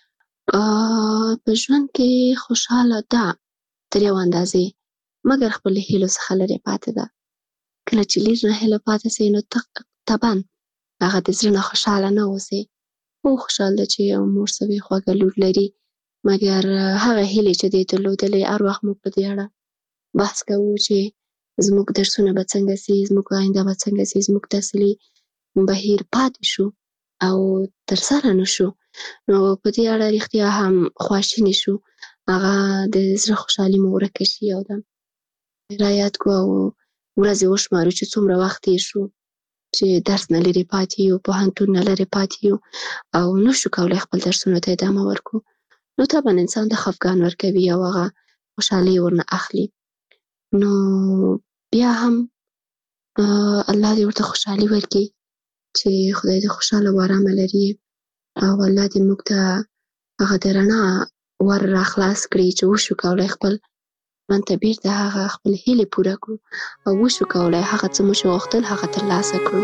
په ژوند کې خوشحاله ده تر یو اندازې، مګر خپلې هیلو څخه لرې پاتې ده. کله چې لږ نه هیله پاتې سي نو طبعا هغه د زړه نه خوشحاله نه اوسې. هو خوشحال ده چې یو مور سوې خوږه لور لري، مګر هغه هیلې چې دی درلودلې، هر وخت موږ په دې اړه بحث کوو چې زموږ درسونه به څنګه سي، زموږ آینده به څنګه سي، زموږ تحصیلي بهیر پاتې شو او ترسره نه شو. نو په دې اړه رښتیا هم خواشینې شو، هغه د زړه خوشحالي مو ورکه شي او د رایاد کړو او ورځې وشمارو چې څومره وخت تېر شو چې درس نه لرې پاتې یو، پوهنتون نه لرې پاتې یو او نه شو کولی خپل درسونو ته ادامه ورکړو. نو طبعا انسان ته خفګان ورکوي او هغه خوشحالي ورنه اخلي. نو بیا هم الله دې ورته خوشحالي ورکړي چې خدای دې خوشحاله او ارامه لري او الله دې موږ ته هغه د رڼا ور راخلاص کړي چې وشو کولی خپل ژوند ته بېرته هغه خپل هیلې پوره کړو او وشو کولی هغه څه مو چې غوښتل هغه ترلاسه کړو.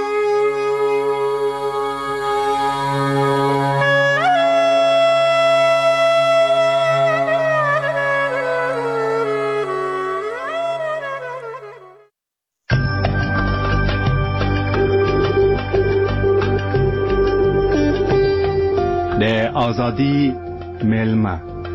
آزادی میلمه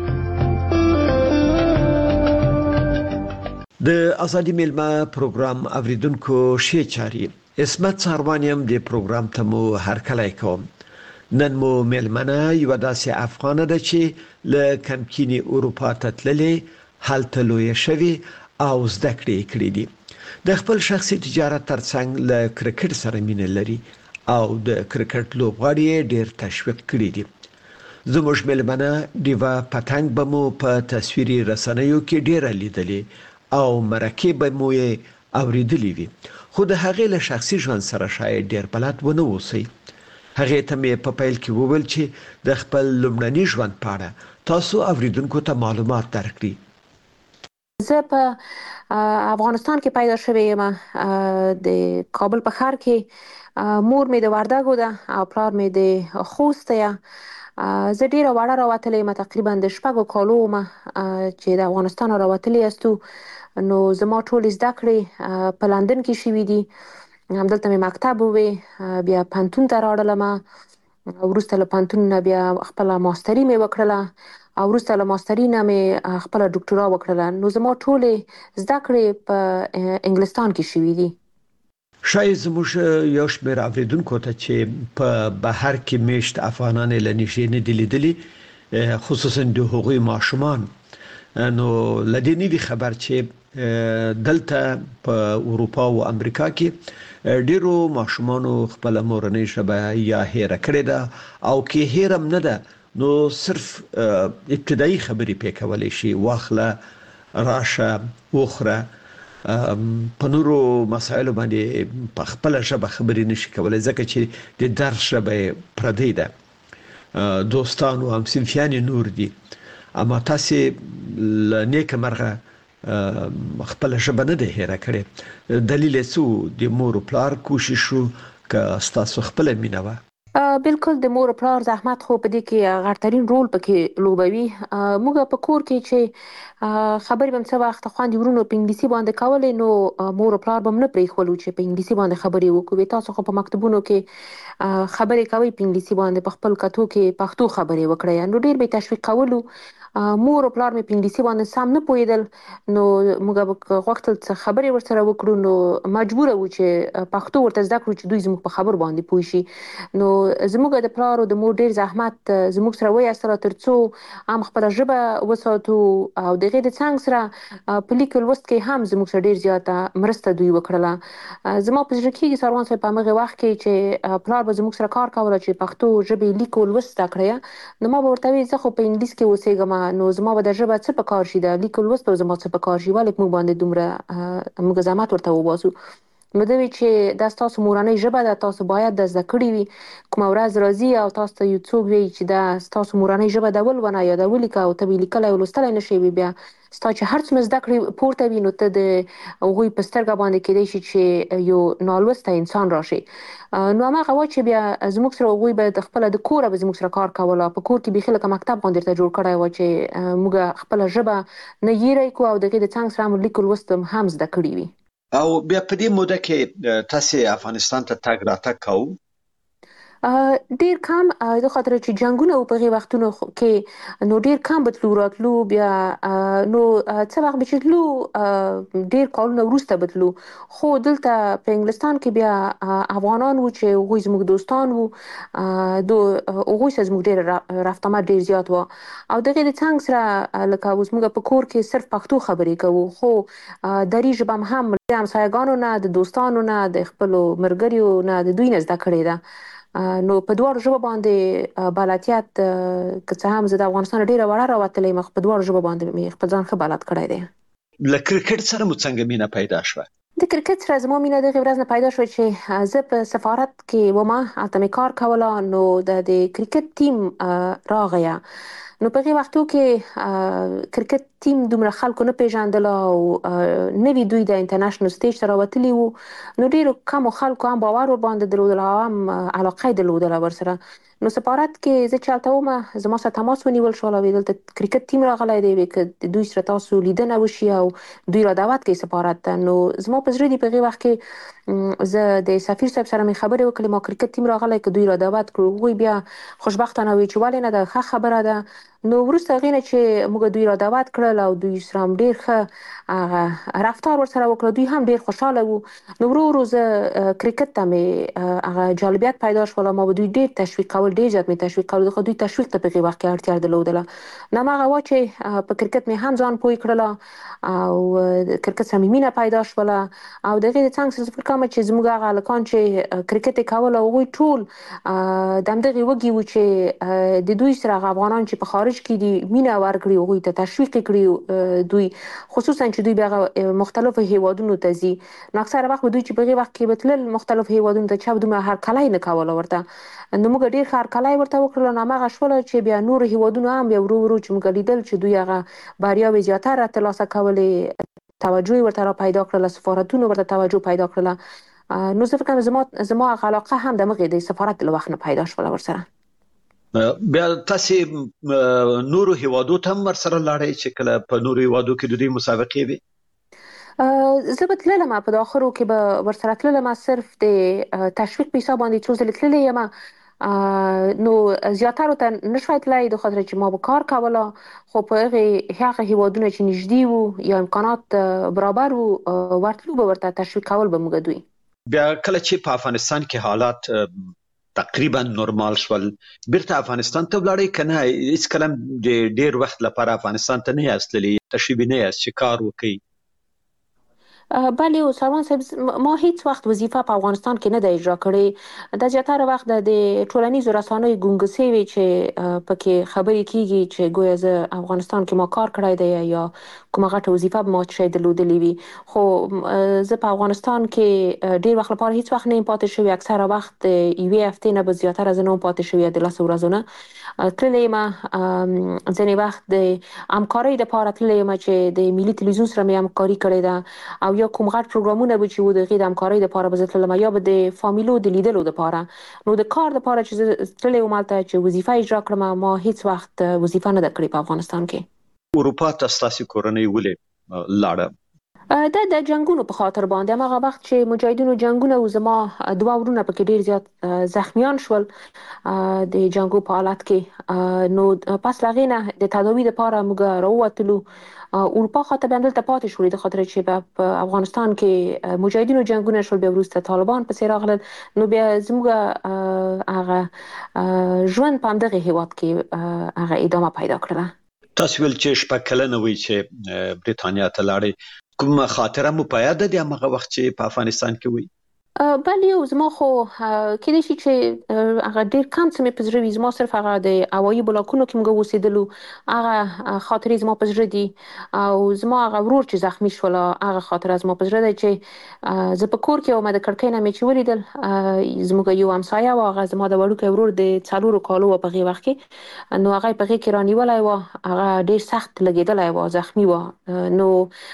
د ازادي میلمه پروګرام اوریدونکو شې چاري اسمت څاروانیم د پروګرام ته مو هرکلی کوم. نن مو میلمنه یو داسې افغانه ده چې له کمکینی اروپا ته تللې، هلته لویه شوې او زده کړې کړې دي. د خپل شخصي تجارت ترڅنګ له کرکټ سره مینه لري او د کرکټ لوبغاړي ډېر تشویق کړي دي. زموږ میلمنه ډیوا پتنګ به مو په تصویري رسنیو کې ډېره لیدلې او مرکې به مو یې اوریدلې وي، خو د هغې له شخصي ژوند سره شاید ډېر بلد ونه اوسئ. هغې ته مې په پیل کې وویل چې د خپل لومړني ژوند په اړه تاسو اوریدونکو ته معلومات درکړي. زه په افغانستان کې پیدا شوې یم، د کابل په ښار کې. مور مې د وردګو ده او پلار مې د خوست ده. زه ډیره وړه راوتلې یم، تقریبا د شپږو کالو وم چې د افغانستان راوتلې یاستو. نو زما ټولې زده کړې په لندن کې شوي دي، همدلته مې مکتب ووې، بیا پوهنتون ته راړلم، وروسته له پوهنتون نه بیا خپله ماستري مې وکړله او وروسته له ماستري نه مې خپله ډاکټورا وکړله. نو زما ټولې زده کړې په انګلستان کې شوي دي. شاید زموږ یو شمېر اوریدونکو ته چې په بهر کې میشت افغانان له نږدې نه دي لیدلي، خصوصا د هغوی ماشومان، نو له دې نه دي خبر چې دلته په اروپا او امریکا کې ډیرو ماشومانو خپل مورنۍ ژبه یا هېره کړې ده او کې هېره هم نه ده، نو صرف ابتدایي خبرې پې کولی شي، واخله، راشه، وخوره، په نورو مسایلو باندې په خپله ژبه خبرې نشي کولی ځکه چې د درس ژبه یې پردۍ ده، دوستان او همصنفیان یې نور دي. اما تاسې له نیکه مرغه خپله ژبه نه ده هېره کړې. دلیل یې څه و؟ د مور و پلار کوشش و که ستاسو خپله مینه وه؟ بالکل د مور او پلار زحمت خو په دې کې غټرین رول پکې لوبوي. موږ په کور کې چې خبرې بم څه وخت خوندې ورونو په انګلیسي باندې کولې نو مور او پلار بم نه پرېښولو چې په انګلیسي باندې خبرې وکړو. تاسو خو په مکتبونو کې خبرې کوي په انګلیسي باندې، په خپل کتو کې پښتو خبرې وکړئ. نو ډیر به تشویق کولو. مور او پلار مې په انګلیسي باندې سم نه پوهېدل نو موږ به غوښتل څه خبرې ورسره وکړو نو مجبور وو چې پښتو ورته زده کړو چې دوی زموږ په خبر باندې پوه شي. نو زموږ د پلار او د مور ډیر زحمت زموږ سره وایستل ترڅو هم خپل ژبه وساتو او دغه د څنګه سره په لیک لوست کې هم زموږ سره ډیر زیاته مرسته دوی وکړله. زما په ځکه کې سروان صاحب په هغه وخت کې چې پلار به زموږ سره کار کوله چې پښتو ژبه لیک او لوست کړی نو ما به ورته وی زه خو په انګلیس کې اوسېږم نو زما به د ژبه څه په کار شي، د لیک او لوست به زما څه په کار شي، ولې موږ باندې دومره موږ زحمت ورته وباسو. نو دوی چې دا تاسو مورنۍ ژبه ده، تاسو باید د زده کړې وي. کوم ورځ راځي او تاسو ته یو څوک وی چې دا تاسو مورنۍ ژبه د ولونه یا د ولیکا او ته لیکل او لوستل نه شي بیا ستا چې هر څومره زده کړې پورته وي نو ته د هغوی په سترګه باندې کېدای شي چې یو نالوسته انسان راشي. نو هغه وا چې بیا زموږ سره هغوی به د خپل د کوره به زموږ سره کار کوله. په کور کې به خلک مکتب باندې ته جوړ کړی و چې موږ خپل ژبه نه یېری کو او دغه د څنګه سره لیکل لوست هم زده کړی وي. او بیا په دې موده کې تاسو افغانستان ته تګ راتګ کوو؟ ډیر کم د خاطر چې جنگونه او په غي وختونو کې نو ډیر کم بتلو راتلو بیا نو څه وخت به چلو ډیر کالونه ورسته بتلو. خو دلته په انګلستان کې بیا افغانان وو چې هغوی زموږ دوستان وو، دو هغوی سره زموږ ډیر رفتمه ډیر زیات و او دغه د څنګه سره لکه اوس موږ په کور کې صرف پښتو خبرې کوو خو دری ژبه هم د همسایګانو نه د دوستانو نه د خپل مرګریو نه د دوی نه زده کړې ده. نو په دوه ژبه باندې بلاتیات که څه هم زه د افغانستان ډیره وړه راوتلې مخ په دوه ژبه باندې مې خپل ځان ښه بلد کړی دی. له کرکټ سره مو څنګه مینه پیدا شوه؟ د کرکټ سره زما مینه دغه ورځ نه پیدا شوه چې زه په سفارت کې ومه، هلته مې کار کوله نو د د کرکټ ټیم راغی. نو په هغه وختو کې کرکټ ټیم دومره خلکو نه پیژندل او نوی دوی د انټرنیشنل سټیج سره وتلی وو نو ډیرو کم خلکو هم باور ور باندې درلودل او هم علاقه درلودل ورسره. نو سفارت کې زه چالتو ما زما سره تماس ونیول شو او دلته کرکټ ټیم راغلی دی چې دوی سره تاسو لیدنه وشي او دوی را دعوت کوي سفارت ته. نو زما په زړه دی په هغه وخت کې زه د سفیر صاحب سره مې خبرې وکړې ما کرکټ ټیم راغلی چې دوی را دعوت کړو. وی بیا خوشبختانه وی چې ولې نه ده ښه خبره ده. نو وروسته غینه چې موږ دوی را دعوت کړل او دوی سره ډیر ښه رفتار ورسره وکړ، دوی هم ډیر خوشاله وو. نو ورو ورو زه کرکټ ته مې هغه جالبیت پیدا شول، ما به دوی ډیر تشویق کول، ډیر زیات مې تشویق کول، خو دوی تشویق ته په هغه وخت کې اړتیا درلودله. نو هغه وا چې په کرکټ مې هم ځان پوی کړل او کرکټ سره مې مینه پیدا شول او دغه د څنګه څه فکر کوم چې زموږ هغه لکان چې کرکټ کول او غوي ټول د همدغه وږي و چې د دوی سره افغانان چې په خارج کې دي مینه ورکړي او غوي ته تشویق کړي دوی، خصوصا چې دوی به مختلفو هیوادونو ته ځي. نو اکثره وخت دوی چې په هغه وخت کې بتل مختلف هیوادونو ته چا دومره هر کلای نه کوله ورته. نو موږ ډیر هر کلای ورته وکړل نو هغه شول چې بیا نور هیوادونو هم بیا ورو ورو چې موږ لیدل چې دوی هغه بریاوې زیاتره ترلاسه کولې، توجه ورته را پیدا کړل، سفارتونو ورته توجه پیدا کړل. نو زه فکر کوم زما زما علاقه هم د مغې د سفارت له وخت نه پیدا شول ورسره. بیا تاسو نورو هیوادو ته هم ورسره لاړئ چې کله په نورو هیوادو کې د دې مسابقې وي؟ زه به تللم په داخلو کې به ورسره تللم صرف د تشویق په حساب باندې څو ځله تللی یم. نو زیاتره ته نشوای تللی د خاطر چې ما به کار کوله، خو په هغه هغه هیوادونه چې نږدې وو یا امکانات برابر وو ورتلو به ورته تشویق کول به موږ دوی. بیا کله چې په افغانستان کې حالات تقریبا نورمال شول بیرته افغانستان ته ولاړئ که نه هیڅ کله د ډیر وخت لپاره افغانستان ته نه یاست تللي، تشریف نه یاست چې کار وکړئ؟ بله سروان صاحب ما هیڅ وخت وظیفه په افغانستان کې نه ده اجرا کړې. د زیاتره وخت د ټولنیزو رسنیو ګونګسې وي چې پکې خبرې کیږي چې ګویا زه افغانستان کې ما کار کړی دی یا کومه غټه وظیفه به ما چې درلودلې وي. خو زه په افغانستان کې ډیر وخت لپاره هیڅ وخت نه یم پاتې شوې، اکثره وخت یوې هفتې نه به زیاتره زه نه یم پاتې شوې د لسو ورځو نه. تللی یم ځینې وخت د همکارۍ دپاره تللی یم چې د ملي تلویزیون سره مې همکاري کړې ده او یا کوم غټ پروګرامونه به چې و د غیر همکارۍ لپاره به زه تللم یا به د فامیلو د لیدلو لپاره. نو د کار لپاره چې زه تللې وم هلته چې وظیفه اجرا کړم، ما هیڅ وخت وظیفه نه ده کړې په افغانستان کې. اروپا ته ستاسو کورنۍ ولې لاړه؟ دا د جنگونو په خاطر باندې. هغه وخت چې مجاهدینو جنگونه و، زما دوه ورونه پکې ډیر زیات زخمیان شول د جنگو په حالت کې. نو پس لغې نه د تداوی لپاره موږ راووتلو اروپا خاطر به دلته پاتې شولې، د خاطر چې په افغانستان کې مجاهدینو جنگونه شول، بیا وروسته طالبان پسې راغلل. نو بیا زموږ هغه ژوند په همدغه هیواد کې هغه ادامه پیدا کړله. تاسو ول چې شپږ کلنه وي چې بریتانیا ته لاړې، کوم خاطره مو په یاد ده هغه وخت چې په افغانستان کې وي؟ بله یو زما خو کېدای شي چې هغه ډیر کم څه مې په زړه وي. زما صرف هغه د هوایي بلاکونو کې موږ اوسېدلو هغه خاطرې زما په زړه دي، او زما هغه ورور چې زخمی شول هغه خاطره زما په زړه ده چې زه په کور کې وم، د کړکۍ نه مې چې ولیدل زموږ یو همسایه و، هغه زما د وړوکی ورور د څلورو کالو و په هغې وخت کې. نو هغه په غېږ کې رانیولی و، هغه ډیر سخت لګېدلی و، زخمی و. نو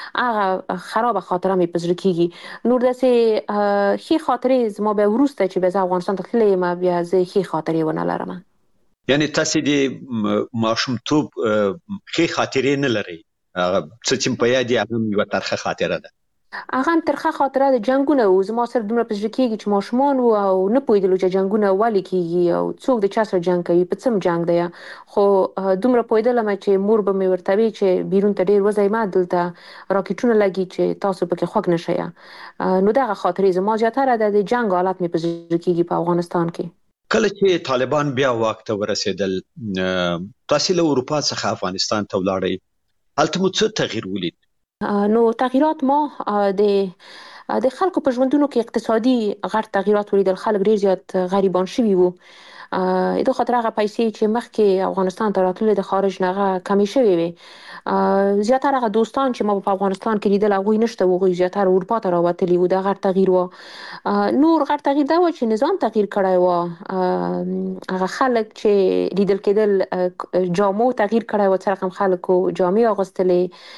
هغه خرابه خاطره مې په زړه کېږي. نور داسې ښې خاطرې زما بیا وروسته چې بیا زه افغانستان ته تللې یم بیا زه ښې خاطرې ونه لرم. یعنی تاسو د ماشومتوب ښې خاطرې نه لرئ؟ هغه څه چې په یاد یې هغه یوه ترخه خاطره ده؟ هغه هم ترخه خاطره د جنګونه و. زما صرف دومره په زړه کېږي چې ماشومان وو او نه پوهېدلو چې جنګونه ولې کېږي او څوک د چا سره جنګ کوي، په څه جنګ دی. خو دومره پوهېدلم چې مور به مې ورته وي چې بیرون ته ډېر وځئ مه، دلته راکټونه لګي چې تاسو پکې خوږ نه شئ. نو دغه خاطرې زما زیاتره د جنګ حالت مې په زړه کېږي په افغانستان کې. کله چې طالبان بیا واک ته ورسېدل، تاسو له اروپا څخه افغانستان ته ولاړئ، هلته مو څه تغییر ولید؟ نو تغییرات ما د د خلکو په ژوندونو کې اقتصادي غټ تغییرات ولیدل. خلک ډیر زیات غریبان شوي وو، د خاطر هغه پیسې چې مخکې افغانستان ته راتللې د خارج نه هغه کمې شوې وې. زیاتره هغه دوستان چې ما په افغانستان کې لیدل هغوی نشته، هغوی زیاتره اروپا ته راوتلي وو. دا غټ تغییر و. نور غټ تغییر دا و چې نظام تغییر کړی و. هغه خلک چې لیدل کېدل جامو تغییر کړی و، څه رقم خلکو جامې اغوستلې.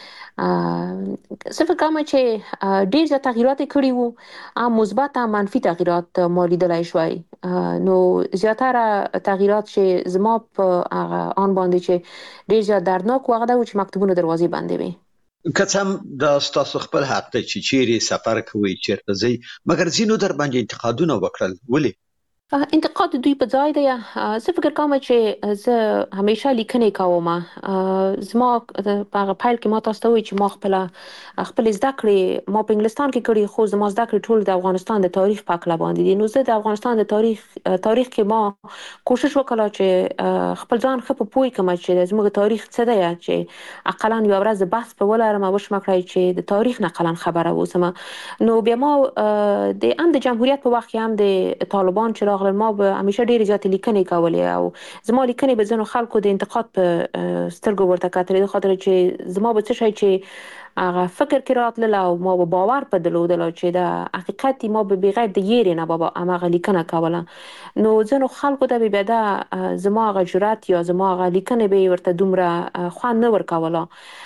صرف کومه چې ډیر زیات تغییرات کړي وو، مثبت او منفي تغییرات ما لیدلای شوي. نو زیاتره تغییرات چې زما په هغه آن باندې چې ډیر زیات دردناک و هغه دا و چې مکتوبونه دروازې بندې وي. که څه هم دا ستاسو خپل حق دی چې چیرې سفر کوئ، چیرته ځئ، مګر ځینو در باندې انتقادونه وکړل، ولې؟ انتقاد دوی په ځای دی. زه فکر کوم چې زه همیشه لیکنې کوم. زما په هغه پیل کې ما تاسو ته وویل چې ما خپله خپلې زده کړې ما په انګلستان کې کړي، خو زما زده کړې ټول د افغانستان د تاریخ په هکله باندې دي. نو زه د افغانستان د تاریخ تاریخ کې ما کوشش وکړه چې خپل ځان ښه په پوه کړم چې زموږ تاریخ څه دی، چې اقلا یوه ورځ د بحث په ولرم وشمه کړی چې د تاریخ نه اقلا خبره واوسم. نو بیا ما د هم د جمهوریت په وخت کې هم د طالبان چې ما به همیشه ډېرې زیاتې لیکنې کولې، او زما لیکنې به ځینو خلکو د انتقاد په سترګو ورته کتلې، د خاطر چې زما به څه شی چې هغه فکر کې راتلل او ما به باور په درلودل چې دا حقیقت ما به بغیر د یېرې نه به هماغه لیکنه کوله. نو ځینو خلکو ته به بیا دا زما هغه جرأت یا زما هغه لیکنې به یې ورته دومره خوند نه ورکوله.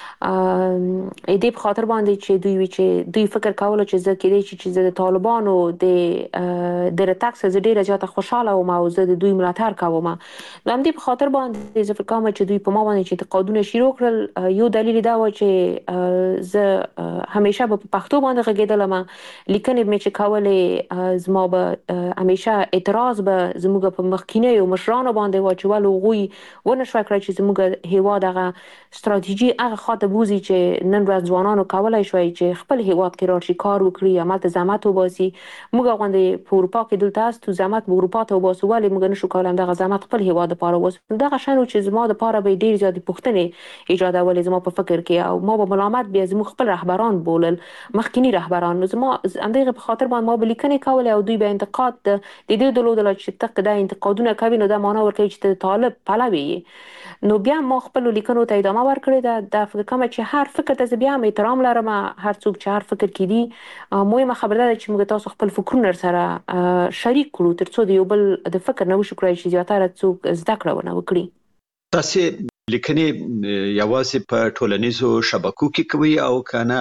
دې په خاطر باندې چې دوی وی چې دوی فکر کوله چې زه کېدای شي چې زه د طالبانو د د راتګ څخه زه ډېره زیاته خوشحاله وم او زه د دوی ملاتړ کوم. د همدې په خاطر باندې زه فکر کوم چې دوی په ما باندې چې انتقادونه شروع کړل. یو دلیل دا و چې زه همیشه به په پښتو باندې غږېدلم، لیکنې مې چې کولې زما به همیشه اعتراض به زموږ په مخکینیو مشرانو باندې و چې ولې هغوی ونه شوی کړی چې زموږ هېواد هغه ستراتیژي هغه خواته بوزي چې نن ورځ ځوانانو کولی شوی چې خپل هېواد کې راشي، کار وکړي، هملته زحمت وباسي. موږ غوندې په اروپا کې دلته هستو، زحمت به اروپا ته وباسو، ولې موږ نشو کولی همدغه زحمت خپل هېواد دپاره وباسو؟ دغه شیان و چې زما دپاره به یې ډېرې زیاتې پوښتنې ایجادولې زما په فکر کې، او ما به ملامت بیا زموږ خپل رهبران بولل، مخکیني رهبران. نو زما همدغې په خاطر باندې ما به لیکنې کولې او دوی به انتقاد د دې درلودله چې ته دا انتقادونه کوي نو دا معنا ورکوي چې ته د طالب پلوی یې. نو بیا ما خپلو لیکنو ته ادامه ورکړې ده. دا فکر کوم چې هر فکر ته زه بیا هم احترام لرم، هر څوک چې هر فکر کې دي. مهمه خبره ده چې موږ تاسو خپل فکرونه سره شریک کړو تر څو د یو بل د فکر نه وشو کړی چې زیاتره څوک زده کړه ونه وکړي. تاسو لیکنې یوازې په ټولنیزو شبکو کې کوي او که نه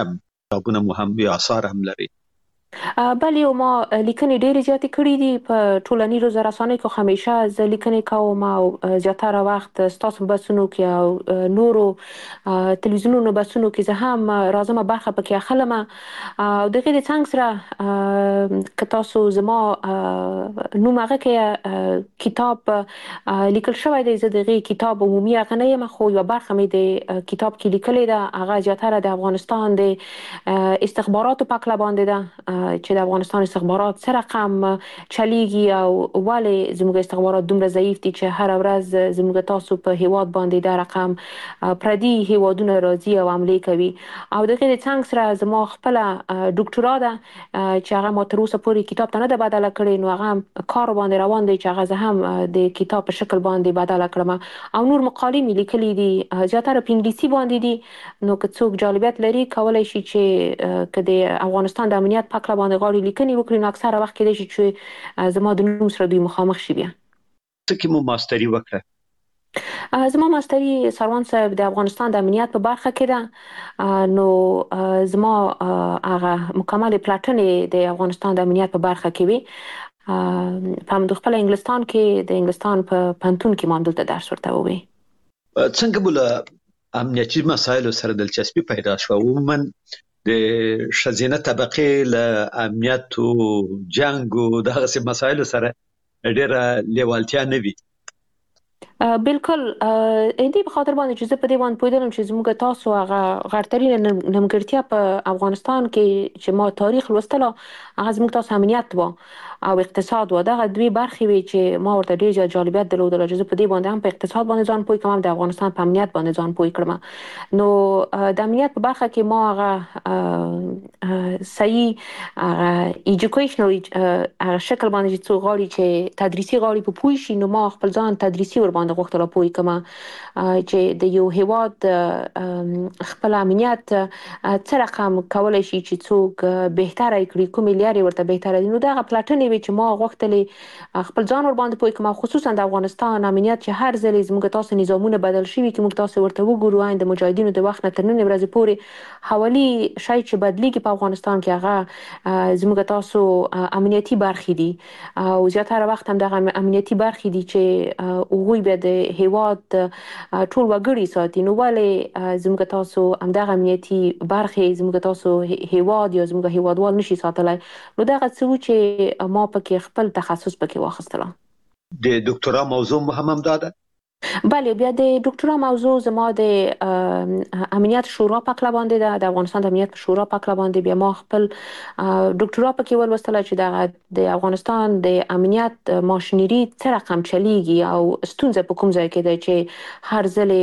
کتابونه مو هم یا آثار هم لري. بله ما لیکنې ډېرې زیاتې کړې دي په ټولنیزو رسنیو کې. همیشه زه لیکنې کوم او زیاتره وخت ستاسو بحثونو کې او نورو تلویزیونونو بحثونو کې زه هم راځم برخه پکې اخلم. او دغه د څنګه سره که تاسو زما نوم هغه کې کتاب لیکل شوی دی، زه دغه کتاب عمومي هغه نه یم، خو یو برخه مې د کتاب کې لیکلې ده. هغه زیاتره د افغانستان د استخباراتو په اړه باندې ده، چې د افغانستان استخبارات سره رقم چلیږي او ولې زموږ استخبارات دومره ضعیف دي چې هر ورځ زموږ تاسو په هیواد باندې د رقم پردي هیوادونه راځي او حمله کوي. او دغه د څنګه سره زما خپل ډاکټرا ده چې هغه ما تر اوسه پورې کتاب ته نه ده بدله کړې، نو هغه کار باندې روان دی چې هغه زه هم د کتاب په شکل باندې بدله کړم. او نور مقالې مې لیکلې دي زیاتره په انګلیسي باندې دي. نو که څوک جالبیت لري کولای شي چې که د افغانستان د امنیت په اړه باندې غواړي لیکنې وکړي، نو اکثره وخت کې دی چې زما د نوم سره دوی مخامخ شي. بیا څه کې مو ماستری وکړه؟ زما ماستری سروان صاحب د افغانستان د امنیت په برخه کې ده. نو زما هغه مکمل پلاټنې د افغانستان د امنیت په برخه کې وي. په همدغه خپل انګلستان کې د انګلستان په پنتون کې ما دلته درس ورته ووي. څنګه بوله امنیتي مسایلو سره دلچسپي پیدا شو؟ عموما د شزینه طبقه له امنیت او جنگ او دغه مسایلو سره ډیره لیوالتیا نه وي. بالکل اندی په خاطر باندې چې زه په دې باندې پوهیدم چې زموږ تاسو هغه غړترینه نیمګړتیا په افغانستان کې چې ما تاریخ لوستله هغه زموږ تاسو امنیت و او اقتصاد و. دغه دوی برخې وي چې ما ورته ډیر زیات جالبیت درلودل چې زه په دې باندې هم په اقتصاد باندې ځان پوه کوم، د افغانستان په امنیت باندې ځان پوه کړم. نو د امنیت په برخه کې ما هغه صحیح ایجوکیشنل شکل باندې چې څو غواړي چې تدریسي غواړي په پوه شي، نو ما خپل ځان تدریسي ور باندې غوښتل پوه کما چې د یو هیواد خپل امنیت څه رقم کولای شي چې څوک بهتره کړي، کوم لاري ورته بهتره دي. نو دا پلاټنې وی چې ما غوښتلې خپل ځان ور باندې پوه کما، خصوصا د افغانستان امنیت چې هر ځل زموږ تاسو نظامونه بدل شي چې موږ تاسو ورته وګورو د مجاهدینو د وخت نه تر نن ورځې پورې حوالی شای چې بدلیږي په افغانستان کې هغه زموږ تاسو امنیتي برخې دي او زیاتره وخت هم د امنیتي برخې دي چې وګوي به د هیواد ټول وګړي ساتي. نو ولې زموږ تاسو همدغه امنیتي برخې زموږ تاسو هیواد یا زموږ هیوادوال نشي ساتلای؟ نو دا څه چې ما پکې خپل تخصص پکې واخیستله. د ډاکټرا موضوع هم هم ده؟ بله، بیا د ډاکټرا موضوع زما د امنیت شورا په اړه باندې ده، د افغانستان د امنیت شورا په اړه باندې. بیا ما خپل ډاکټرا پکې ولوستله چې د افغانستان د امنیت ماشینری څه رقم چلیږي او ستونزه په کوم ځای کې ده چې هر ځل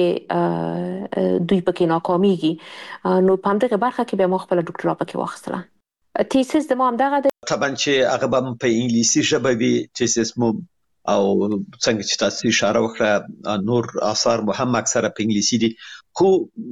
دوی پکې ناکامیږي. نو په همدغه برخه کې بیا ما خپل ډاکټرا پکې واخیستله. تیسیس د ما هم دغه ده. طبعا چې هغه به په انګلیسي ژبه وي تیسیس مو، او څنګه چې تاسو اشاره وکړه نور آثار مو هم اکثره په انګلیسي دي، خو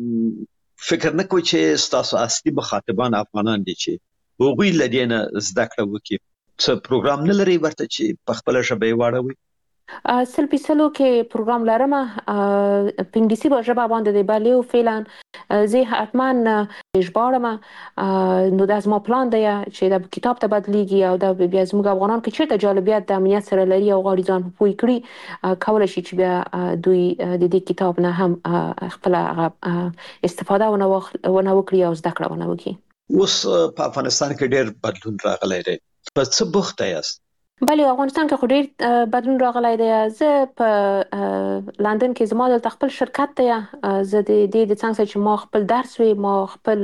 فکر نه کوئ چې تاسو اصلي مخاطبان افغانان دي چې هغوی لدینه زده کړه وکړي؟ څه پروګرام نه لري ورته چې په خپل ژبه یې واړوي؟ سل پیسلو کې پروګرام لرم په انګلیسي ژبه باندې دی، بله او فعلا زه حتما ژباړم. نو دا زما پلان دی چې دا کتاب ته بدلیږي او دا بیا زموږ افغانان کې چیرته جالبیت د امنیت سره لري او غواړي ځان پوه کړي، کولای شي چې بیا دوی د دې کتاب نه هم خپل استفاده ونه وکړي او زده کړه ونه وکړي. اوس په افغانستان کې ډېر بدلون راغلی دی، په څه بوخته یاست؟ بله، افغانستان کې خو ډېر بدلون راغلی دی. زه په لندن کې زما دلته خپل شرکت دی. زه د دې د څنګه چې ما خپل درس وی، ما خپل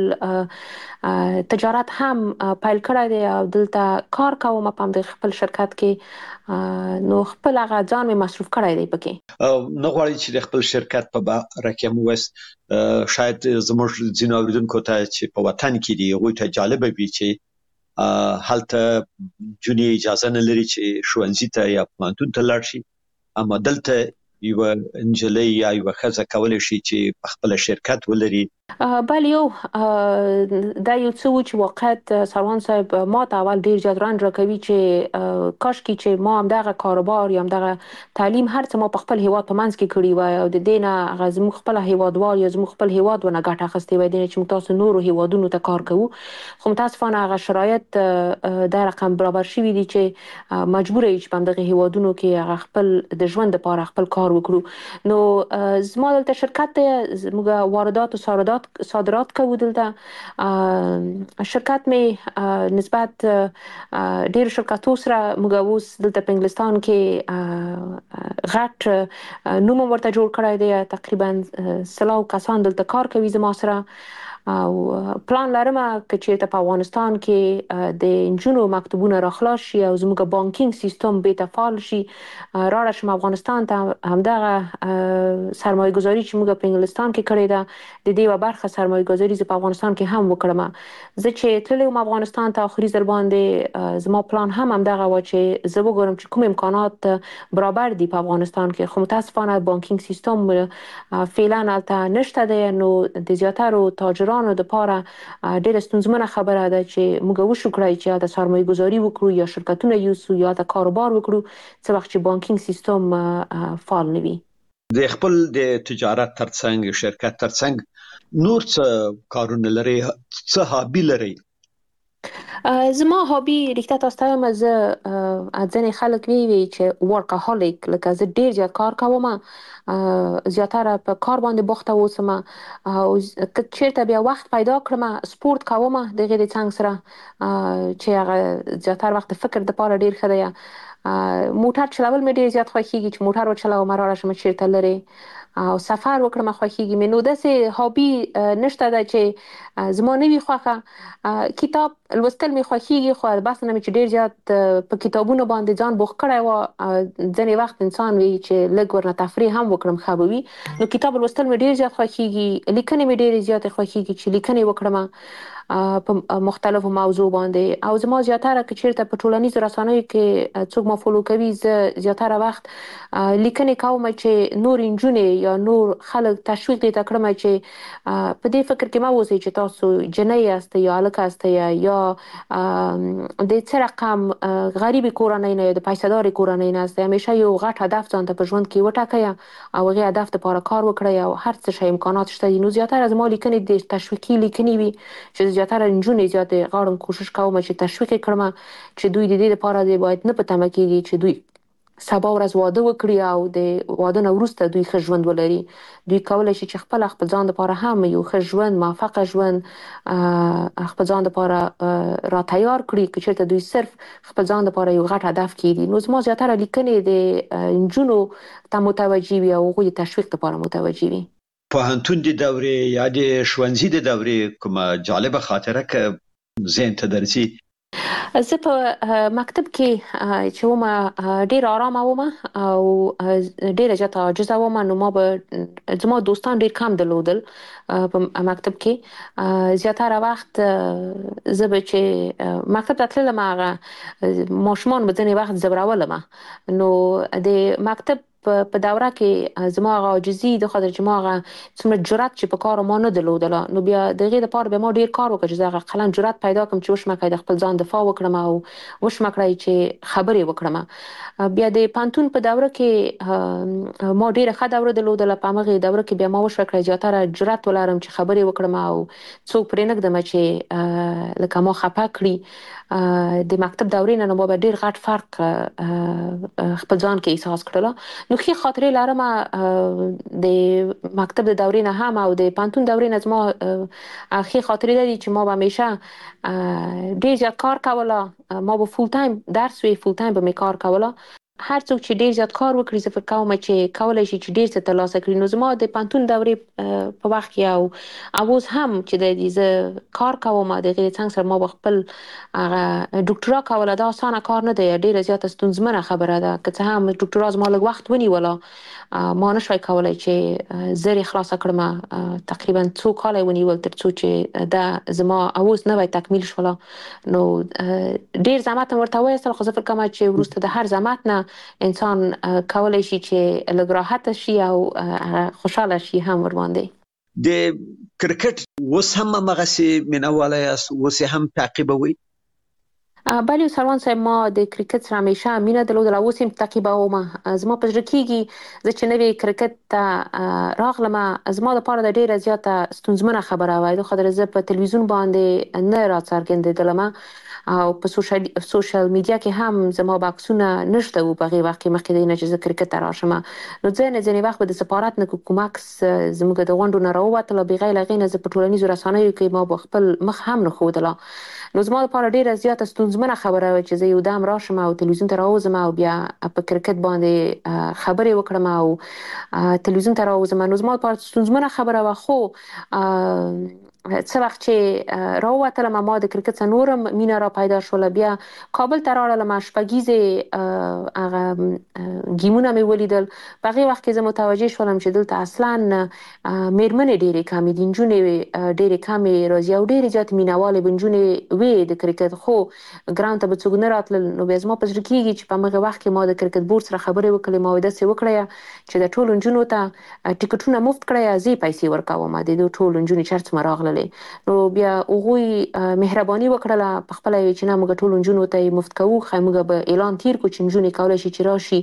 تجارت هم پیل کړی دی او دلته کار کوم په همدغه خپل شرکت کې. نو خپل هغه ځان مې مصروف کړی دی پکې. نه غواړئ چې د خپل شرکت په باره کې مو وست شاید زموږ ځینو اوریدونکو ته چې په وطن کې دي هغوی ته جالبه وي چې هلته جونی اجازه نه لري چې ښوونځي ته یا پوهنتون ته لاړ شي، اما دلته یو انجلۍ یا یو ښځه کولی شي چې په خپل شرکت ولري بله یو دا یو څه و چې واقعیت سروان صاحب ما ته اول ډیر زیات رنج راکوي چې کاش کې چې ما هم دغه کاروبار یا هم دغه تعلیم هر څه ما په خپل هیواد په منځ کې کړی وای او د دې نه هغه زموږ خپل هیوادوال یا زموږ خپل هیواد ونه ګټه اخیستې وای د نه چې موږ تاسو نورو هیوادونو ته کار کوو خو متاسفانه هغه شرایط د رقم برابر شوي دي چې مجبور یې چې په همدغه هیوادونو کې هغه خپل د ژوند لپاره خپل کار وکړو نو زما دلته شرکت دی زموږ واردات او صادرات صادرات کوو دلته شرکت می نسبت ډیر شرکتو سره موږ اوس دلته په انګلستان کې غټ نوم ورته جوړ کړی دی تقریبا سلاو کسان دلته کار کوي زما سره او پلان لرم چې چیرته په افغانستان کې د انجونو مکتبونه راخلاص شي او زموږ بانکینګ سیستم به تفعال شي راړه شم افغانستان ته همدغه سرمایه گذاری چې موږ په انګلستان کې کړې ده د دې و برخه سرمایه گذاری په افغانستان کې هم وکړم زه چې تللم افغانستان ته اخري ځل باندې زما پلان هم همدغه و چې زه وګورم چې کوم امکانات برابر دي په افغانستان کې خو متاسفانه بانکینګ سیستم فعلا البته نشته دی نو د زیاترو تاجرانو د پاره ډېر ستونزمنه خبره ده چې موږ وشو کړی چې د سرمایه گذاری وکړو یا شرکتونه یوسو یا د کاروبار وکړو څه وخت چې بانکینګ سیستم فعال نه وي د خپل د تجارت ترڅنګ شرکت ترڅنګ نور څه کارونه لري څه هابي لري زما هابي رښتیا تاسو ته وایم زه ځینې خلک وی وی چې ورکهالیک لکه زه ډیر زیات کار کوم زیاتره په کار باندې بوخته اوسم او که چیرته بیا وخت پیدا کړم سپورت کوم د غیر څنګه سره چې هغه زیاتره وخت فکر د پاره ډیر خدای موټر چلول مې ډیر زیات خوښیږي چې موټر وچلوم راړه شم چیرته لري او سفر وکړم خوښیږي مې نو داسې هابي نشته ده چې زما نه وي خوښه کتاب لوستل مې خوښیږي خو بس نه مې چې ډیر زیات په کتابونو باندې ځان بوخ کړی و ځینې وخت انسان وی چې لږ ورنه تفریح هم وکړم خبوي نو کتاب لوستل مې ډیر زیات خوښیږي لیکنې مې ډیر زیات خوښیږي چې لیکنې وکړم په مختلفو موضوع باندې او زما زیاتره که چیرته په ټولنیزو رسنیو کې څوک ما فالو کوي زه زیاتره وخت لیکنې کوم چې نور انجونې یا نور خلک تشویق دي تکړه چې په دې فکر کې ما وځي چې تاسو جنۍ یاست یا الک یاست یا د څه رقم غریبي کورنۍ نه د پیسې کورنۍ نه است همیشه یو غټ هدف ځان ته په ژوند کې وټاکئ او هغه هدف لپاره کار وکړئ او هر څه شي امکانات شته نو زیاتره از ما لیکنې د تشویقي لیکنې وي چې زیاتره انجونې زیات غواړم کوشش کوم چې تشویق کړم چې دوی د دې لپاره دی باید نه پته مکیږي چې دوی سبا ورځ واده وکړي او د واده نه وروسته دوی ښه ژوند ولري دوی کولای شي چې خپل خپل ځان لپاره هم یو ښه ژوند موفق ژوند خپل ځان لپاره را تیار کړي چې چېرته دوی صرف خپل ځان لپاره یو غټ هدف کړي نو زما زیاتره لیکنې د انجونو ته متوجي وي او هغوی د تشویق لپاره متوجي وي پوهنتون د دورې یا د ښوونځي د دورې کومه جالبه خاطره که ذهن ته درځي زه په مکتب کې چې ومه ډیر آرامه ومه او ډیره زیاته عاجزه ومه نو ما به زما دوستان ډیر کم درلودل په مکتب کې زیاتره وخت زه به چې مکتب ته تللم هغه ماشومان به ځینې وخت زبرولم نو د مکتب په دوره کې زما هغه عاجزي د خاطر چې ما هغه څومره جرأت چې په کار ما نه درلودله نو بیا د هغې دپاره بیا ما ډېر کار وکړ چې زه هغه قلم جرأت پیدا کړم چې وشمه کړی د خپل ځان دفاع وکړم او وشمه کړی چې خبرې وکړم بیا د پوهنتون په دوره کې ما ډېره ښه دوره درلودله په همغې دوره کې بیا ما وشوه کړی زیاتره جرأت ولرم چې خبرې وکړم او څوک پرې نه ږدمه چې لکه ما خفه کړي د مکتب دورې نه نو ما به ډېر غټ فرق خپل ځان کې احساس کړله نو ښې خاطرې لرم د مکتب د دورې نه هم او د پوهنتون دورې نه زما ښې خاطرې ده دي چې ما به همیشه ډېر زیات کار کوله ما به فول ټایم درس وی فول ټایم به مې کار کوله هر څوک چې ډېر زیات کار وکړي زه فکر کوم چې کولی شي چې ډېر څه ترلاسه کړي نو زما د پوهنتون دورې په وخت کې او اوس هم چې د زه کار کوم د هغې څنګ سره ما به خپل هغه ډاکټرا کوله دا اسانه کار نه دی ډېره زیاته ستونزمنه خبره ده که څه هم ډاکټرا زما لږ وخت ونیوله ما نه شوی کولی چې زر یې خلاصه کړم تقریبا څو کاله یې ونیول تر څو چې دا زما اوس نوی تکمیل شوله نو ډېر زحمت مې ورته وایستل خو زه فکر کوم چې وروسته د هر زحمت نه انسان کولی شي چې لږ راحته شي او خوشحاله شي هم ورباندې د کرکټ اوس هم هغسې مینهواله یاست، اوس یې هم تعقیبوئ؟ بله سروان صاحب، ما د کرکټ سره همیشه مینه درلودله، اوس هم تعقیبوم. زما په زړه کېږي زه چې نوی کرکټ ته راغلم، زما دپاره د ډېره زیاته ستونزمنه خبره وه، د خاطر زه په تلویزیون باندې نه راڅرګندېدلم او په سوشل سوشل میډیا کې هم زما به عکسونه نشته وو په هغې وخت کې، مخکې د دې نه چې زه کرکټ ته راشم. نو ځینې ځینې وخت به د سفارت نه کوم عکس زموږ د غونډو نه راووتل، بغیر له هغې نه زه په ټولنیزو رسنیو کې ما به خپل مخ هم نه ښودله. نو زما لپاره ډېره زیاته ستونزمنه خبره وه چې زه یو دم راشم او تلویزیون ته راوځم او بیا په کرکټ باندې خبرې وکړم او تلویزیون ته راوځم. نو زما لپاره ستونزمنه خبره وه، خو څه وخت چې راووتلم ما د کرکټ څخه نورم مینه را پیدا شوله. بیا کابل ته راغلم، شپږیزې هغه ګیمونه مې ولیدل. په هغې وخت کې زه متوجه شولم چې دلته اصلا میرمنې ډېرې کمې دي، نجونې ډېرې کمې راځي او ډېرې زیاتې مینهوالې به نجونې وې د کرکټ، خو ګراوند ته به څوک نه راتلل. نو بیا زما په زړه کېږي چې په همغه وخت کې ما د کرکټ بورډ سره خبرې وکړې، ما ویل داسې وکړئ چې د ټولو نجونو ته ټکټونه مفت کړئ، زه یې پیسې ورکوم د دې ټولو نجونې چې هر څومره راغللې. نو بیا هغوی مهرباني وکړله، په خپله یې ویل چې نه موږ ټولو نجونو ته یې مفت کوو، ښایي موږ به اعلان تیر کړو چې نجونې کولی شي چې راشي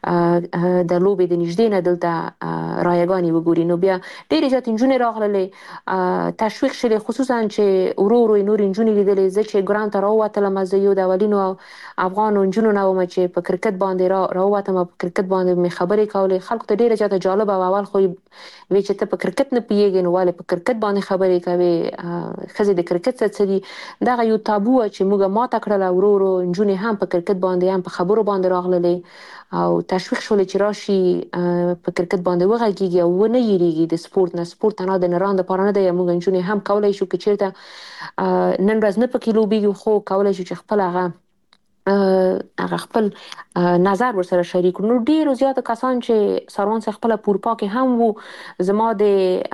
د لوبې د نږدې نه دلته رایګانې وګوري. نو بیا ډېرې زیاتې نجونې راغللې، تشویق شولې، خصوصا چې ورو ورو یې نورې نجونې لیدلې. زه چې ګراوند ته راووتلم، زه یو د اولینو افغانو نجونو نه وم چې په کرکټ باندې را راووتم او په کرکټ باندې مې خبرې کولې. خلکو ته ډېره زیاته جالبه وه. اول خو وی چې ته په کرکټ نه پوهېږې نو ولې په کرکټ باندې خبرې کوې، ښځې د کرکټ څه څه دي. دغه یو تابو وه چې موږ ماته کړله. ورو ورو نجونې هم په کرکټ باندې هم په خبرو باندې راغللې او تشویق شولې چې راشي په کرکټ باندې وغږېږي او ونه یېرېږي د سپورت نه. سپورت تنها د نرانو دپاره نه دی، موږ نجونې هم کولی شو که چېرته نن ورځ نه پکې لوبېږو خو کولی شو چې خپل هغه هغه خپل نظر ورسره شریک کړو. نو ډېرو زیاتو کسان چې سروان صاحب خپله په اروپا کې هم وو، زما د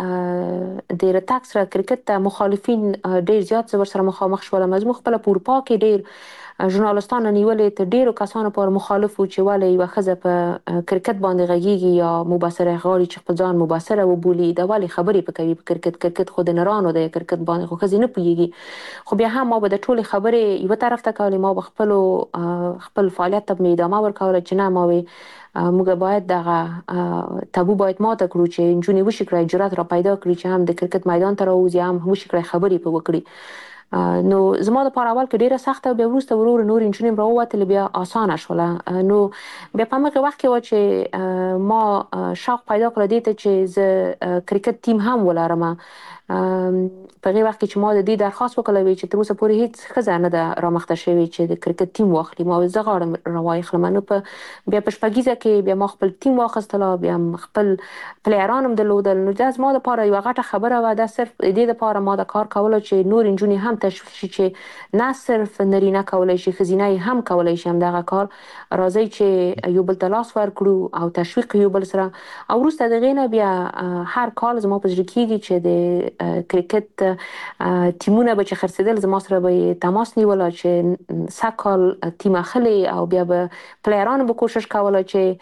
د رتګ سره کرکټ ته مخالفین ډېر زیات زه ورسره مخامخ شولم. زموږ خپله په اروپا کې ډېر ژورنالستانو نیولې، تر ډېرو کسانو پورې مخالف وو چې ولې یوه ښځه په کرکټ باندې غږېږي یا مبصره غواړي چې خپل ځان مبصره وبولي، دا ولې خبرې په کوي په کرکټ. کرکټ خو د نرانو دی، کرکټ باندې خو ښځې نه پوهېږي. خو بیا هم ما به د ټولې خبرې یوه طرف ته کولې، ما به خپلو خپل فعالیت ته مې ادامه ورکوله چې نه ما وی موږ باید دغه تابو باید ماته کړو چې نجونې وشي کړی جرأت را پیدا کړي چې هم د کرکټ میدان ته راوځي، هم وشي کړی خبرې په وکړي. نو زما لپاره اول کې ډېره سخته، بیا وروسته ورو ورو نورې نجونې هم راووتلې، بیا اسانه شوله. نو بیا په همغې وخت کې وه چې ما شوق پیدا کړه دې ته چې زه کرکټ ټیم هم ولرم. په هغې وخت کې چې ما د دې درخواست وکړی وی چې تر اوسه پورې هېڅ ښځه نه ده رامخته شوې چې د کرکټ ټیم واخلي. ما ویل زه غواړم راواخلم. نو په بیا په شپږیزه کې بیا ما خپل ټیم واخیستله، بیا خپل پلیران هم درلودل. نو دا زما دپاره یوه غټه خبره وه. دا صرف د دې دپاره ما دا کار کوله چې نورې نجونې هم تشویق شي چې نه صرف نرینه کولی شي، ښځینه یې هم کولی شي همدغه کار. راځئ چې یو بل ته لاس ورکړو او تشویق یو بل سره. او وروسته د هغې نه بیا هر کال زما په زړه کېږي چې د کرکټ ټیمونه به چې خرڅېدل زما سره به یې تماس نیوله چې سږ کال ټیم اخلې، او بیا به پلیرانو به کوشش کوله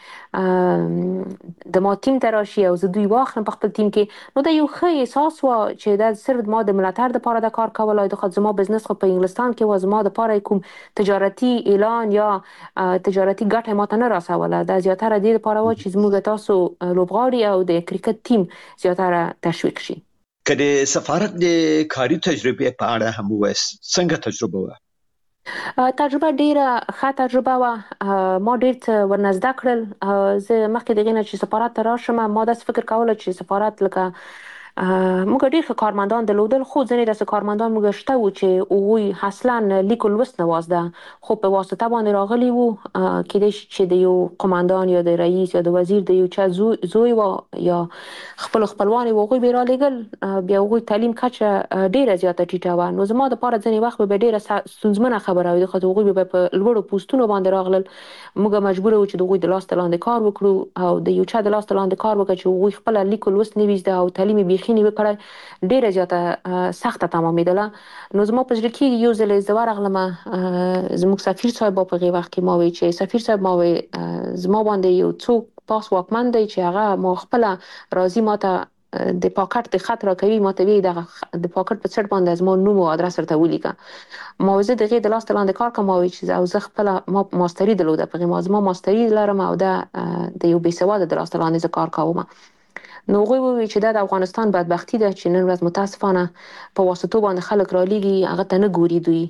چې د ما ټیم ته راشي او زه دوی واخلم په خپل ټیم کې. نو دا یو ښه احساس وه چې دا صرف ما د ملاتړ دپاره دا کار کولی. د خاطر زما بزنس خو په انګلستان کې وه، زما دپاره کوم تجارتي اعلان یا تجارتي ګټه یې ماته نه رسوله. دا زیاتره دې دپاره وه چې زموږ تاسو لوبغاړي او د کرکټ ټیم زیاتره تشویق شي. که د سفارت د کاري تجربې په اړه هم ووایاست، څنګه تجربه وه؟ تجربه ډېره ښه تجربه وه. ما ډېر څه ورنه زده کړل. زه مخکې د هغې نه چې سفارت ته راشم ما داسې فکر کوله چې سفارت لکه موږ ډېر ښه کارمندان درلودل، خو ځینې داسې کارمندان موږ شته وو چې هغوی اصلا لیک و لوست نه وازده، خو په واسطه باندې راغلي وو. کیدای شي چې د یو قماندان یا د رئیس یا د وزیر د یو چا زوی وه یا خپل خپلوان یې وو، هغوی به یې رالیږل. بیا هغوی تعلیم کچه ډېره زیاته ټیټه وه. نو زما دپاره ځینې وخت به ډېره ستونزمنه خبره وي، د خاطر هغوی به په لوړو پوستونو باندې راغلل. موږ مجبوره وو چې د هغوی د لاس ته لاندې کار وکړو او د یو چا د لاس ته لاندې کار وکړه چې هغوی خپله لیک و لوست نه وي زده او تعلیم یې بیخي نه وي کړی، ډېره زیاته سخته تمامېدله. نو زما په زړه کېږي یو ځل زه ورغلم، زموږ سفیر صاحب په هغې وخت کې ما وی چې سفیر صاحب ما وی زما باندې یو څوک پاس واکمن دی چې هغه ما خپله راځي ما ته د پاکټ د خط راکوي ماته وی د د پاکټ په څټ باندې زما نوم او ادرس ورته ولیکه. ما وزه دغه د لاس لاندې کار کوم او چې او زه خپل ما ماستری درلوده په ما زما ماستری لرم او دا د یو بیسواده د لاس لاندې کار کوم. نو غوي وی چې د افغانستان بدبختی ده چې نن ورځ متاسفانه په واسطو باندې خلک را لېږي هغه ته نه ګوري دوی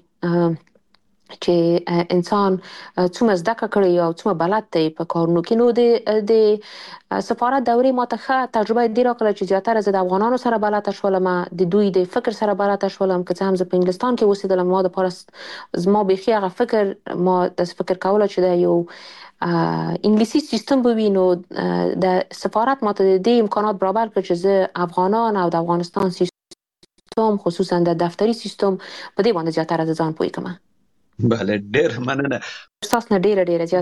چې انسان څومره زده کړی او څومره بلد دی په کارونو کې. نو د د سفارت دورې ماته ښه تجربه دی راکړه چې زیاتره زه د افغانانو سره بلد شولم، د دوی د فکر سره بلد شولم. که څه هم زه په انګلستان کې اوسېدلم ما د پاره زما بيخي هغه فکر ما د فکر کوله چې د یو انګلیسي سیستم به وي. نو د سفارت ماته د دې امکانات برابر کړ چې زه افغانان او د افغانستان سیستم خصوصا د دفتري سیستم په دې باندې زیاتره ځان پوي کړم. بله ډېر مننه. تاسو نه ډېر ډېر